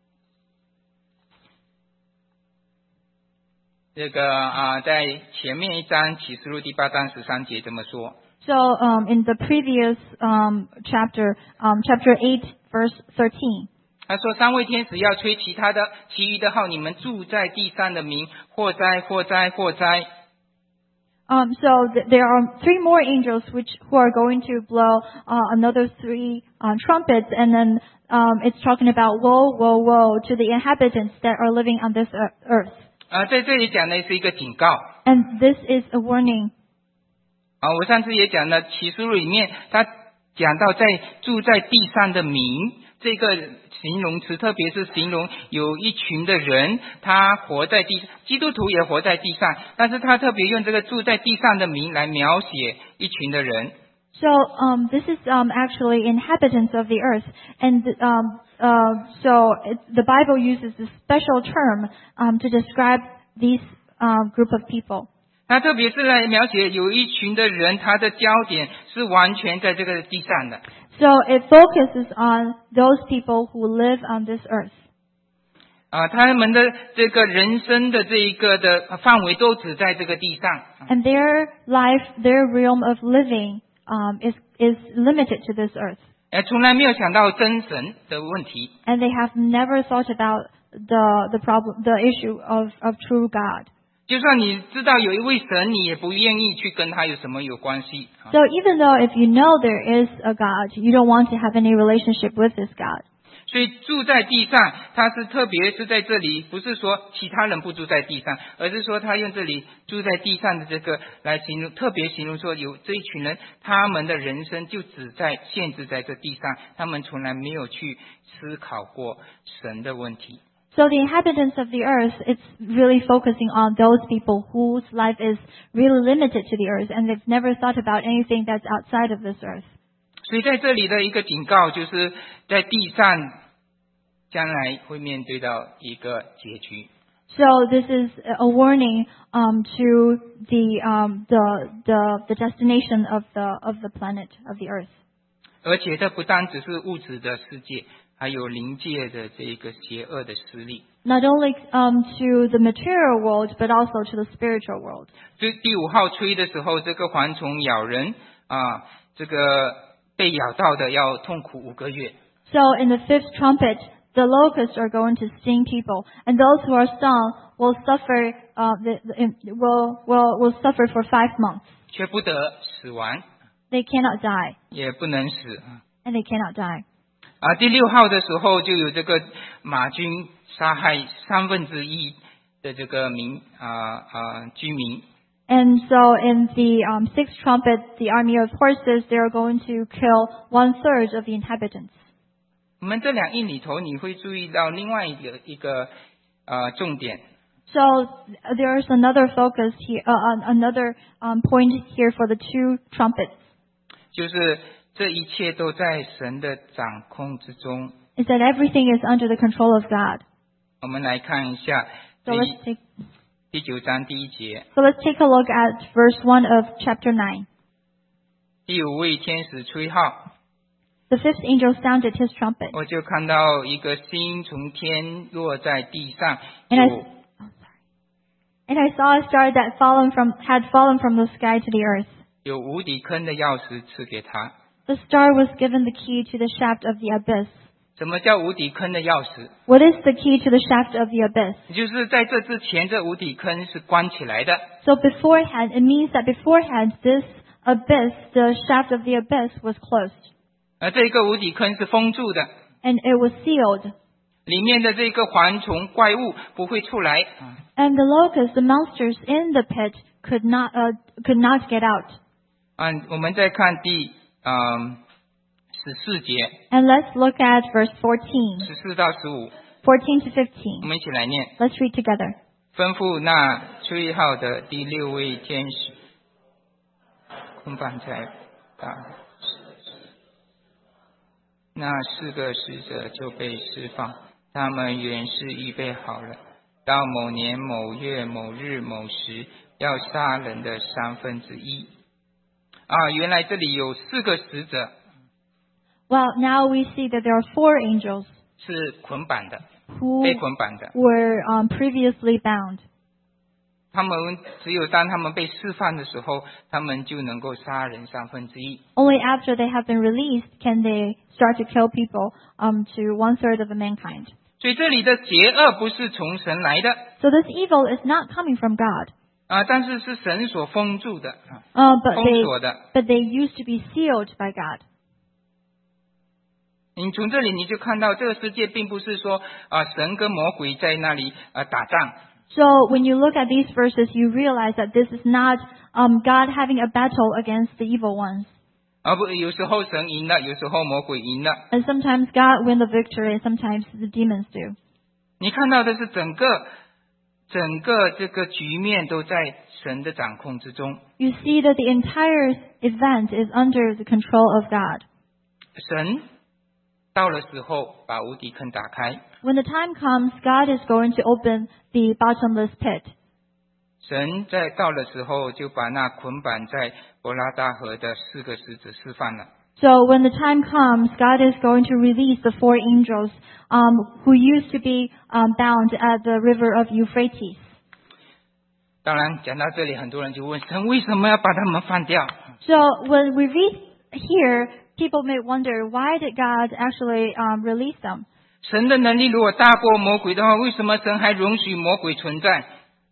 这个啊，在前面一章启示录第八章十三节这么说。 So um, in the previous um, chapter, um, chapter eight, verse thirteen. 他说：“三位天使要吹其他的、其余的号，你们住在地上的民，祸灾、祸灾、祸灾。” Um, so th- there are three more angels which who are going to blow uh, another three uh, trumpets, and then um, it's talking about woe, woe, woe to the inhabitants that are living on this earth. 啊，在这里讲的是一个警告。 And this is a warning. 啊，我上次也讲了，启示录里面他讲到在住在地上的民这个形容词，特别是形容有一群的人，他活在地上，基督徒也活在地上，但是他特别用这个住在地上的民来描写一群的人。 So um, this is um, actually inhabitants of the earth, and um, uh, so it, the Bible uses a special term um, to describe these um, group of people. 他特别是来描写有一群的人，他的焦点是完全在这个地上的。 So it focuses on those people who live on this earth. 啊，他们的这个人生的这一个的范围都只在这个地上。 And their life, their realm of living um, is, is limited to this earth. 呃，从来没有想到真神的问题。 And they have never thought about the, the problem, the issue of, of true God. 就算你知道有一位神，你也不愿意去跟他有什么有关系。 So even though if you know there is a God, you don't want to have any relationship with this God. 所以住在地上，他是特别是在这里，不是说其他人不住在地上，而是说他用这里住在地上的这个来形容，特别形容说有这一群人，他们的人生就只在限制在这地上，他们从来没有去思考过神的问题。 So the inhabitants of the earth, it's really focusing on those people whose life is really limited to the earth, and they've never thought about anything that's outside of this earth. 所以在这里的一个警告，就是在地上将来会面对到一个结局。 So this is a warning um, to the, um, the the the destination of the of the planet of the earth. 而且这不单只是物质的世界，还有灵界的这个邪恶的势力。 Not only um, to the material world, but also to the spiritual world. 这第五号吹的时候，这个蝗虫咬人啊，这个被咬到的要痛苦五个月。 So in the fifth trumpet, the locusts are going to sting people, and those who are stung will suffer. Uh, the, the, will will will suffer for five months. 却不得死亡， They cannot die, 也不能死。 and they cannot die. 啊，第六号的时候就有这个马军杀害三分之一的这个民啊啊居民。 And so in the um, sixth trumpet, the army of horses, they are going to kill one third of the inhabitants. 我们这两印里头，你会注意到另外一个一个呃重点， So there is another focus here, uh, another um, point here for the two trumpets, 就是这一切都在神的掌控之中。 is that everything is under the control of God. 我们来看一下 So 第 let's take, 第九章第一节， so let's take a look at verse one of chapter nine. 第五位天使吹号， The fifth angel sounded his trumpet. 我就看到一个星从天落在地上， And I, 有 oh, sorry. And I saw a star that fallen from, had fallen from the sky to the earth. 有无底坑的钥匙赐给他。 The star was given the key to the shaft of the abyss. 什么叫无底坑的钥匙？ What is the key to the shaft of the abyss? 就是在这之前，这无底坑是关起来的。 So beforehand, it means that beforehand, this abyss, the shaft of the abyss was closed. 而这个无底坑是封住的， And it was sealed. 里面的这个蝗虫怪物不会出来。 And the locusts, the monsters in the pit, could not, uh, could not get out. 啊，我们再看第嗯十四节， And let's look at verse fourteen, 十四到十五， fourteen to 我 fifteen. 们一起来念。 Let's read together. 吩咐那吹号的第六位天使，捆绑在大那四个使者就被释放，他们原是预备好了，到某年某月某日某时要杀人的三分之一。啊，原来这里有四个使者 Well, now we see that there are four angels 是捆绑的， who 被捆绑的。 were um, previously bound. 他们只有当他们被释放的时候，他们就能够杀人三分之一。 Only after they have been released can they start to kill people um, to one third of the mankind. 所以这里的邪恶不是从神来的 So this evil is not coming from God, 啊，但是是神所封住的，啊 uh, but 封 they 锁的。 but they used to be sealed by God. 你从这里你就看到，这个世界并不是说啊，神跟魔鬼在那里啊打仗， So when you look at these verses, you realize that this is not um, God having a battle against the evil ones. 而不有时候神赢了，有时候魔鬼赢了。 And sometimes God win the victory, and sometimes the demons do. 你看到的是整个整个这个局面都在神的掌控之中。 You see that the entire event is under the control of God. 神到了时候把无底坑打开， When the time comes, God is going to open the bottomless pit. 神在到了时候就把那捆绑在伯拉大河的四个使者释放了。 So when the time comes, God is going to release the four angels um, who used to be um, bound at the river of Euphrates. 当然，讲到这里，很多人就问神为什么要把他们放掉？ So when we read here, people may wonder, why did God actually um, release them? 神的能力如果大过魔鬼的话，为什么神还容许魔鬼存在？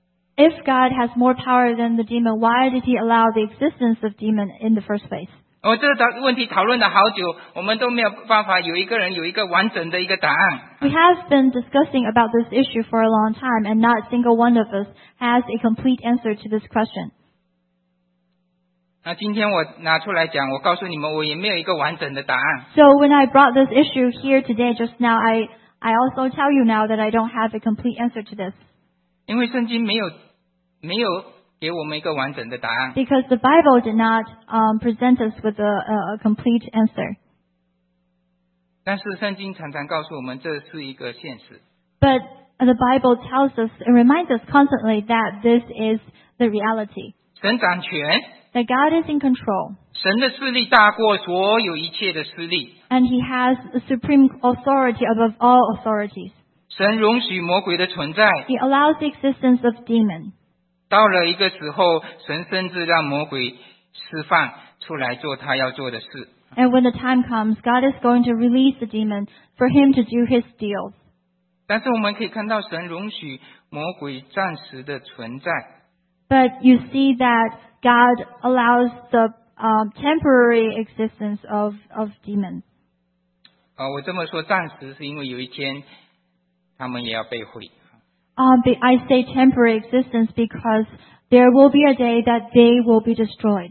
If God has more power than the demon, why did he allow the existence of demon in the first place? 我这个问题讨论了好久，我们都没有办法有一个人有一个完整的一个答案。 We have been discussing about this issue for a long time, and not a single one of us has a complete answer to this question. 那今天我拿出来讲，我告诉你们，我也没有一个完整的答案。 So when I brought this issue here today, just now, I, I also tell you now that I don't have a complete answer to this. 因为圣经没有没有给我们一个完整的答案。 Because the Bible did not um, present us with a, a, a complete answer. 但是圣经常常告诉我们，这是一个现实。 But the Bible tells us and reminds us constantly that this is the reality. 神掌权， That God is in control. 神的势力大过所有一切的势力。 And he has the supreme authority above all authorities. 神容许魔鬼的存在， He allows the existence of demons. 到了一个时候，神甚至让魔鬼释放出来做他要做的事。 And when the time comes, God is going to release the demon for him to do his deals. 但是我们可以看到神容许魔鬼暂时的存在。 But you see that God allows the um, temporary existence of, of demons. 啊，我这么说暂时是因为有一天他们也要被毁。 Um, but I say temporary existence because there will be a day that they will be destroyed.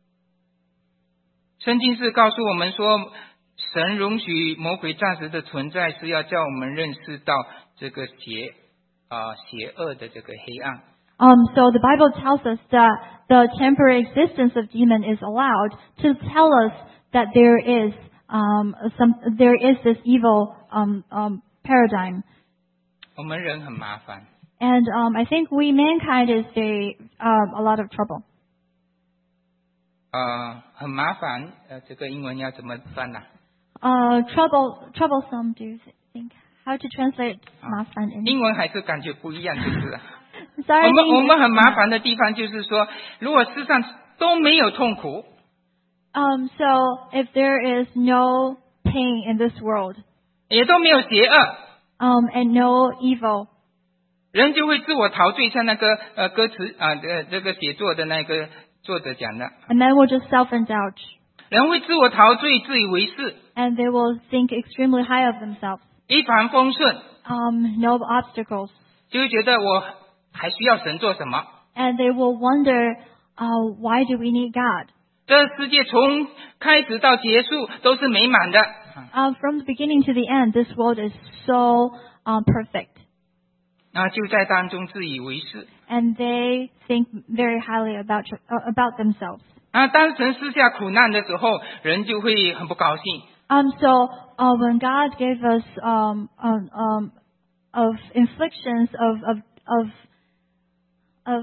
圣经是告诉我们说，神容许魔鬼暂时的存在，是要叫我们认识到这个邪啊、呃、邪恶的这个黑暗。 Um, so the Bible tells us that the temporary existence of demon is allowed to tell us that there is um, some there is this evil um, um, paradigm. 我们人很麻烦。 And um, I think we mankind is very um, a lot of trouble. 呃，很麻烦。呃，这个英文要怎么翻呢、 啊 Uh, trouble troublesome. Do you think how to translate 麻烦 in? 英文还是感觉不一样，就是了。 Sorry, 我们 English. 我们很麻烦的地方就是说，如果世上都没有痛苦， Um, so if there is no pain in this world, 也都没有邪恶， um, and no evil, 人就会自我陶醉，像那个呃歌词啊，呃这个写作的那个作者讲的， and men will just self-indulge, 人会自我陶醉，自以为是， and they will think extremely high of themselves. 一帆风顺， Um, no obstacles, 就会觉得我还需要神做什么？ and they will wonder, uh, why do we need God? 这世界从开始到结束都是美满的， Uh, from the beginning to the end, this world is so um, perfect, 啊，就在当中自以为是。 and they think very highly about uh, about themselves. 啊，当神施下苦难的时候，人就会很不高兴。 Um, so uh, when God gave us um, um, um, of inflictions of of of, of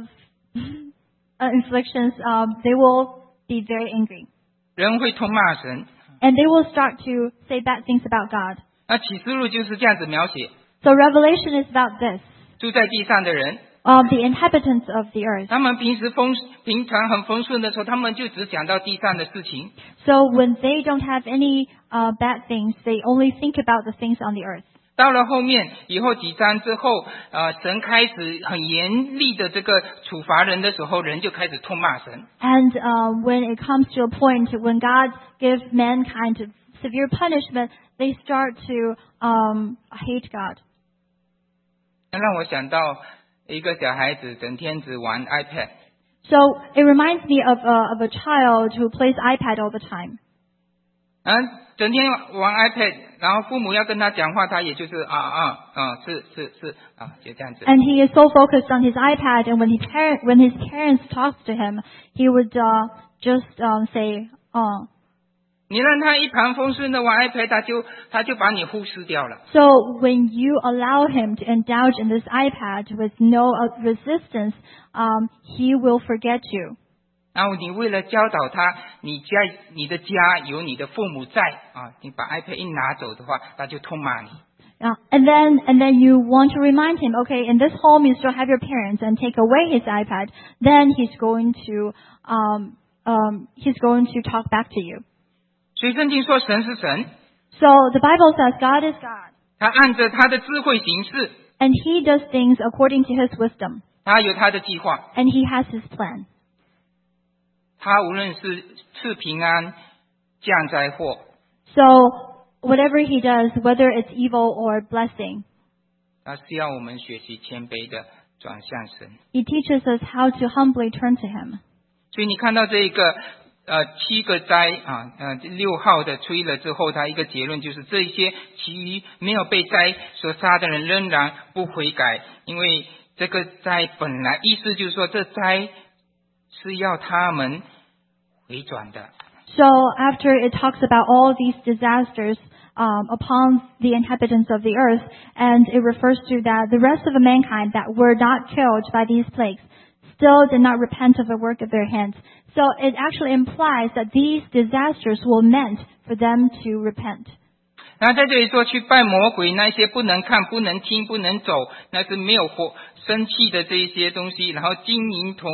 uh, inflictions, um, they will be very angry, 人会痛骂神。 and they will start to say bad things about God. 那启示录就是这样子描写， So Revelation is about this. 住在地上的人， Um, the inhabitants of the earth. 他们平时丰平常很丰顺的时候，他们就只讲到地上的事情。 So when they don't have any uh, bad things, they only think about the things on the earth. 到了后面以后几章之后，呃，神开始很严厉的这个处罚人的时候，人就开始痛骂神。 And uh, when it comes to a point when God gives mankind severe punishment, they start to um, hate God. 那让我想到一个小孩子整天只玩 iPad， So it reminds me of a, of a child who plays iPad all the time. 啊，整天玩 iPad， 然后父母要跟他讲话，他也就是啊啊啊，是是是啊，就这样子。 And he is so focused on his iPad, and when his parent, when his parents talk to him, he would uh, just um, say, "Oh." 你让他一帆风顺的玩 iPad， 他就他就把你忽视掉了。 So when you allow him to indulge in this iPad with no uh, resistance, um, he will forget you. 然后你为了教导他，你家你的家有你的父母在啊，你把 iPad 一拿走的话，他就痛骂你。 Uh, and then, and then you want to remind him, okay, in this home you still have your parents, and take away his iPad. Then he's going to, um, um, he's going to talk back to you. 所以圣经说神是神， So the Bible says God is God, 他按着他的智慧行事， and He does things according to His wisdom, 他有他的计划， and He has His plan. 他无论是赐平安、降灾祸， So whatever He does, whether it's evil or blessing, 他是要我们学习谦卑的转向神。 He teaches us how to humbly turn to Him. 所以你看到这一个呃七个灾啊，呃六号的吹了之后，他一个结论就是这些其余没有被灾所杀的人仍然不悔改，因为这个灾本来意思就是说这灾是要他们回转的。 So after it talks about all these disasters um, upon the inhabitants of the earth, and it refers to that the rest of the mankind that were not killed by these plagues still did not repent of the work of their hands. So it actually implies that these disasters were meant for them to repent. 那在这里说去拜魔鬼，那些不能看、不能听、不能走，那是没有活生气的这一些东西，然后金银铜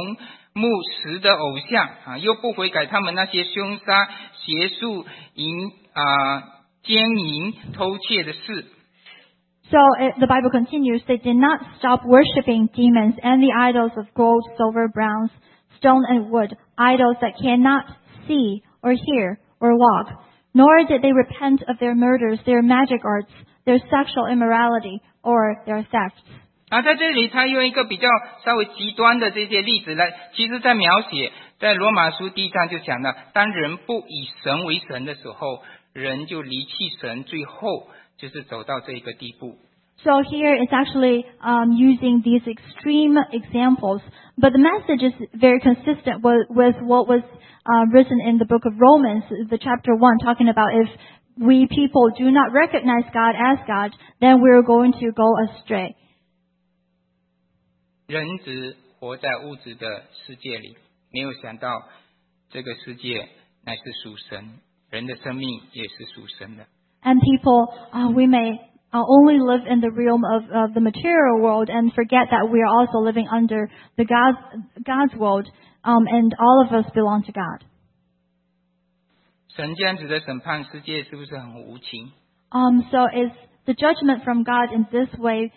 木石的偶像啊，又不悔改他们那些凶杀、邪术、淫啊、奸淫、偷窃的事。 So uh, the Bible continues, they did not stop worshipping demons and the idols of gold, silver, bronze, stone, and wood, idols that cannot see or hear or walk. Nor did they repent of their murders, their magic arts, their sexual immorality, or their thefts. 啊，在这里他用一个比较稍微极端的这些例子来，其实在描写，在罗马书第一章就讲了，当人不以神为神的时候，人就离弃神，最后就是走到这个地步。 So here it's actually um, using these extreme examples, but the message is very consistent with, with what was uh, written in the book of Romans, the chapter one, talking about if we people do not recognize God as God, then we're going to go astray. 人只活在物质的世界里，没有想到这个世界乃是属神，人的生命也是属神的。 And people, uh, we may uh, only live in the realm of, of the material world and forget that we are also living under the God, God's world, um, and all of us belong to God. 神这样子的审判世界是不是很无情？ Um, so is the judgment from God in this way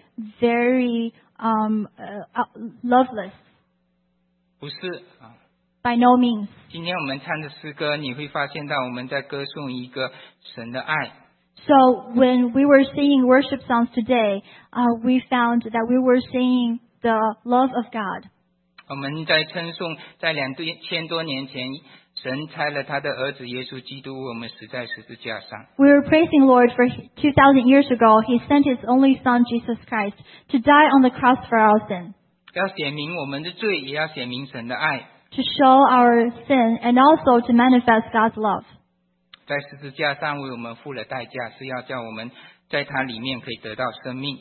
very um, uh, loveless? 不是啊。 By no means. 今天我们唱的诗歌，你会发现到我们在歌颂一个神的爱。 So when we were singing worship songs today, uh, we found that we were singing the love of God. 我们在称颂，在两千多年前，神差了他的儿子耶稣基督，我们死在十字架上。 We were praising Lord for two thousand years ago. He sent His only Son, Jesus Christ, to die on the cross for our sin. 要显明我们的罪，也要显明神的爱。 To show our sin and also to manifest God's love. 在十字架上为我们付了代价，是要叫我们在他里面可以得到生命。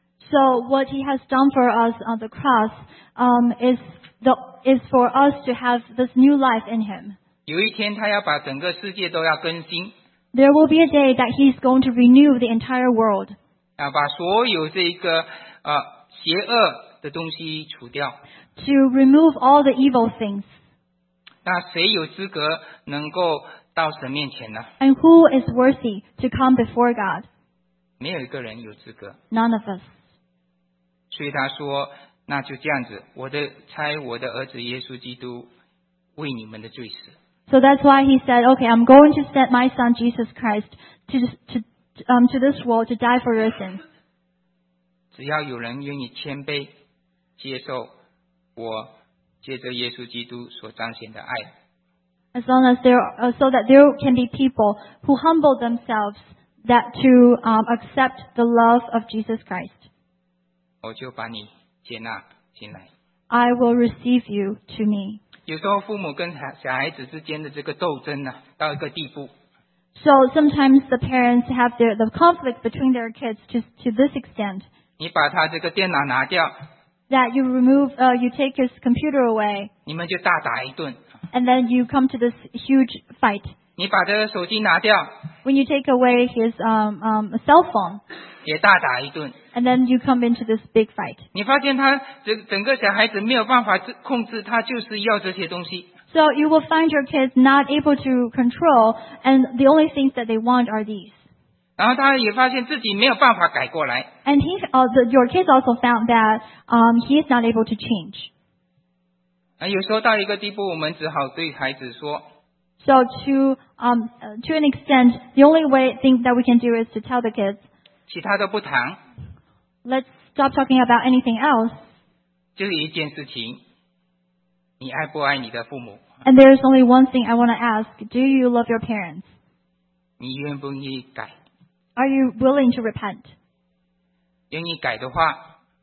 So what He has done for us on the cross um, is the is for us to have this new life in Him. 有一天他要把整个世界都要更新。 There will be a day that He's going to renew the entire world. 啊，把所有这个呃邪恶的东西除掉。 To remove all the evil things. 那谁有资格能够到神面前呢？ And who is worthy to come before God? 没有一个人有资格。 None of us. 所以他说，那就这样子，我的差我的儿子耶稣基督为你们的罪死。 So that's why He said, okay, I'm going to send my Son Jesus Christ to to um to this world to die for your sins. 只要有人愿意谦卑接受我借着耶稣基督所彰显的爱。 As long as there, uh, so that there can be people who humble themselves that to um, accept the love of Jesus Christ. 我就把你接纳进来。 I will receive you to me. 有时候父母跟小孩子之间的这个斗争呢、啊，到一个地步。 So sometimes the parents have their, the conflict between their kids to to this extent. 你把他这个电脑拿掉， That you remove, uh, you take his computer away, 你们就大打一顿。 and then you come to this huge fight. 你把这个手机拿掉， When you take away his um, um, cell phone, 也大打一顿。 and then you come into this big fight. 你发现他整整个小孩子没有办法控制，他就是要这些东西。 So you will find your kids not able to control, and the only things that they want are these. 然后他也发现自己没有办法改过来。 And he, uh, the, your kids also found that um, he is not able to change. 啊，有时候到一个地步，我们只好对孩子说， So to um, uh, to an extent, the only way thing that we can do is to tell the kids, 其他都不谈， let's stop talking about anything else. 就有一件事情，你爱不爱你的父母？ And there is only one thing I want to ask: do you love your parents? 你愿不愿意改？ Are you willing to repent? 愿意改的话，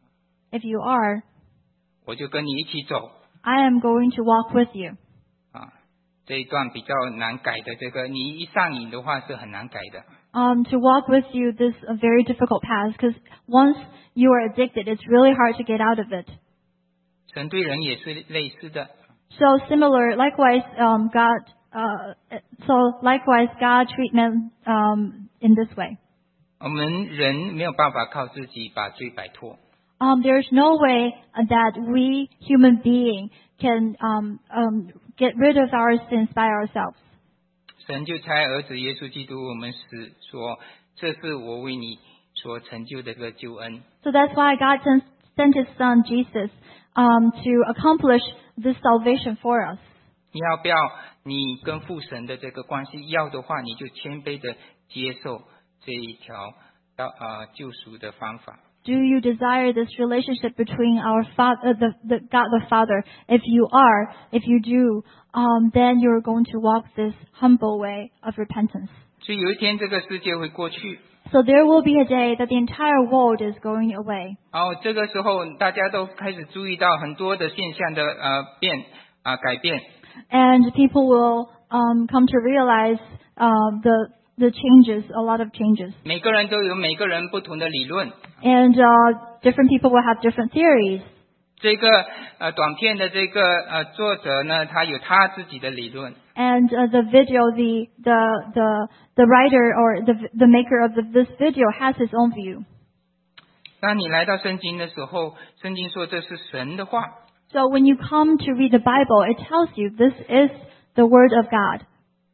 If you are, 我就跟你一起走。 I am going to walk with you. 啊，这一段比较难改的，这个你一上瘾的话是很难改的。 Um, to walk with you this a very difficult path, because once you are addicted, it's really hard to get out of it. 神对人也是类似的。 So similar, likewise, um, God. Uh, so likewise, God treat men um, in this way. 我们人没有办法靠自己把罪摆脱。 Um, there's no way that we human being can um, um, get rid of our sins by ourselves. 神就差儿子耶稣基督我们死说，这是我为你所成就的一个救恩。 So that's why God sent, sent His Son Jesus um, to accomplish this salvation for us. 你要不要你跟父神的这个关系？要的话，你就谦卑的接受这一条到呃救赎的方法。 Do you desire this relationship between our father, uh, the, the God the Father? If you are, if you do, um, then you're going to walk this humble way of repentance. 所以有一天这个世界会过去， So there will be a day that the entire world is going away. 然后这个时候大家都开始注意到很多的现象的呃变啊、呃、改变。 And people will um, come to realize uh, the the changes, a lot of changes. 每个人都有每个人不同的理论。 And uh, different people will have different theories. 这个呃短片的这个呃作者呢，他有他自己的理论。 And uh, the video, the the the the writer or the the maker of the, this video has his own view. 当你来到圣经的时候，圣经说这是神的话。 So when you come to read the Bible, it tells you this is the Word of God.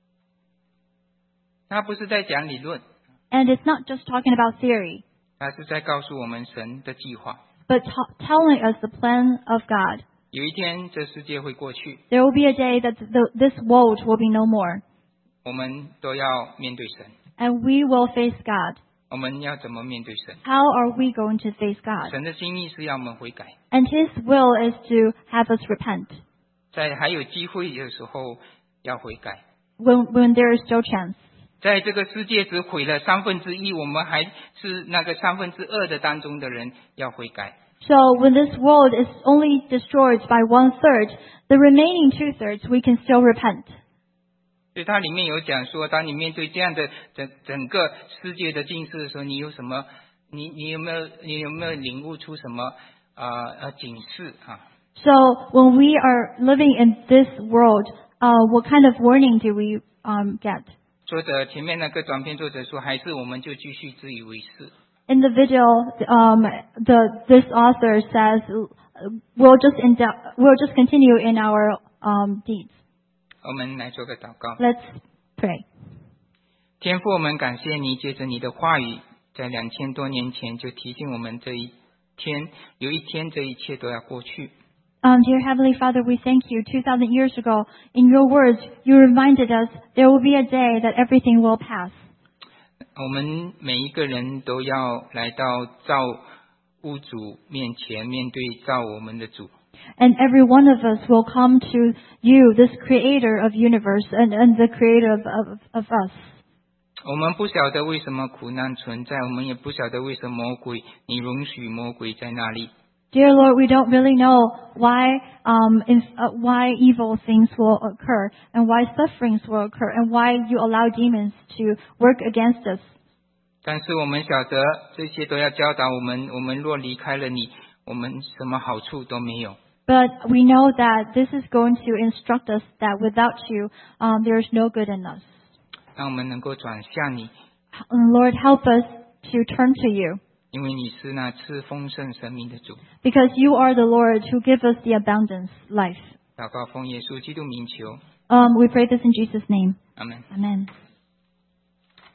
他不是在讲理论， And it's not just talking about theory, 他是在告诉我们神的计划。 but t- telling us the plan of God. 有一天这世界会过去， There will be a day that the, this world will be no more. 我们都要面对神。 And we will face God. 我们要怎么面对神？ How are we going to face God? 神的心意是要我们悔改， And His will is to have us repent 在还有机会的时候要悔改。 when, when there is still chance. 在这个世界只毁了三分之一，我们还是那个三分之二的当中的人要悔改。 So when this world is only destroyed by one third, the remaining two thirds we can still repent. 所以它里面有讲说，当你面对这样的整整个世界的境势的时候，你有什么？你你有没有你有没有领悟出什么呃呃警示啊？ So when we are living in this world, uh, what kind of warning do we um, get? 作者前面那个短片作者说，还是我们就继续自以为是。 In the video, um, the this author says, uh, "We'll just endeavor, we'll just continue in our um, deeds." 我们来做个祷告。 Let's pray. 天父，我们感谢你，借着你的话语，在两千多年前就提醒我们这一天，有一天这一切都要过去。 Um, dear Heavenly Father, we thank you. Two thousand years ago, in your words, you reminded us there will be a day that everything will pass. 我们每一个人都要来到造物主面前，面对造我们的主。 And every one of us will come to you, this creator of universe and, and the creator of, of, of us. 我们不晓得为什么苦难存在，我们也不晓得为什么魔鬼，你容许魔鬼在那里。 Dear Lord, we don't really know why, um, in, uh, why evil things will occur and why sufferings will occur and why you allow demons to work against us. 但是我们晓得这些都要教导我们，我们若离开了你，我们什么好处都没有。 But we know that this is going to instruct us that without you, um, there is no good in us. 让我们能够转向你， Lord, help us to turn to you 因为你是那赐丰盛生命的主。 because you are the Lord who gives us the abundance life. 祷告奉耶稣基督名求， Um, we pray this in Jesus' name. 阿门。 Amen.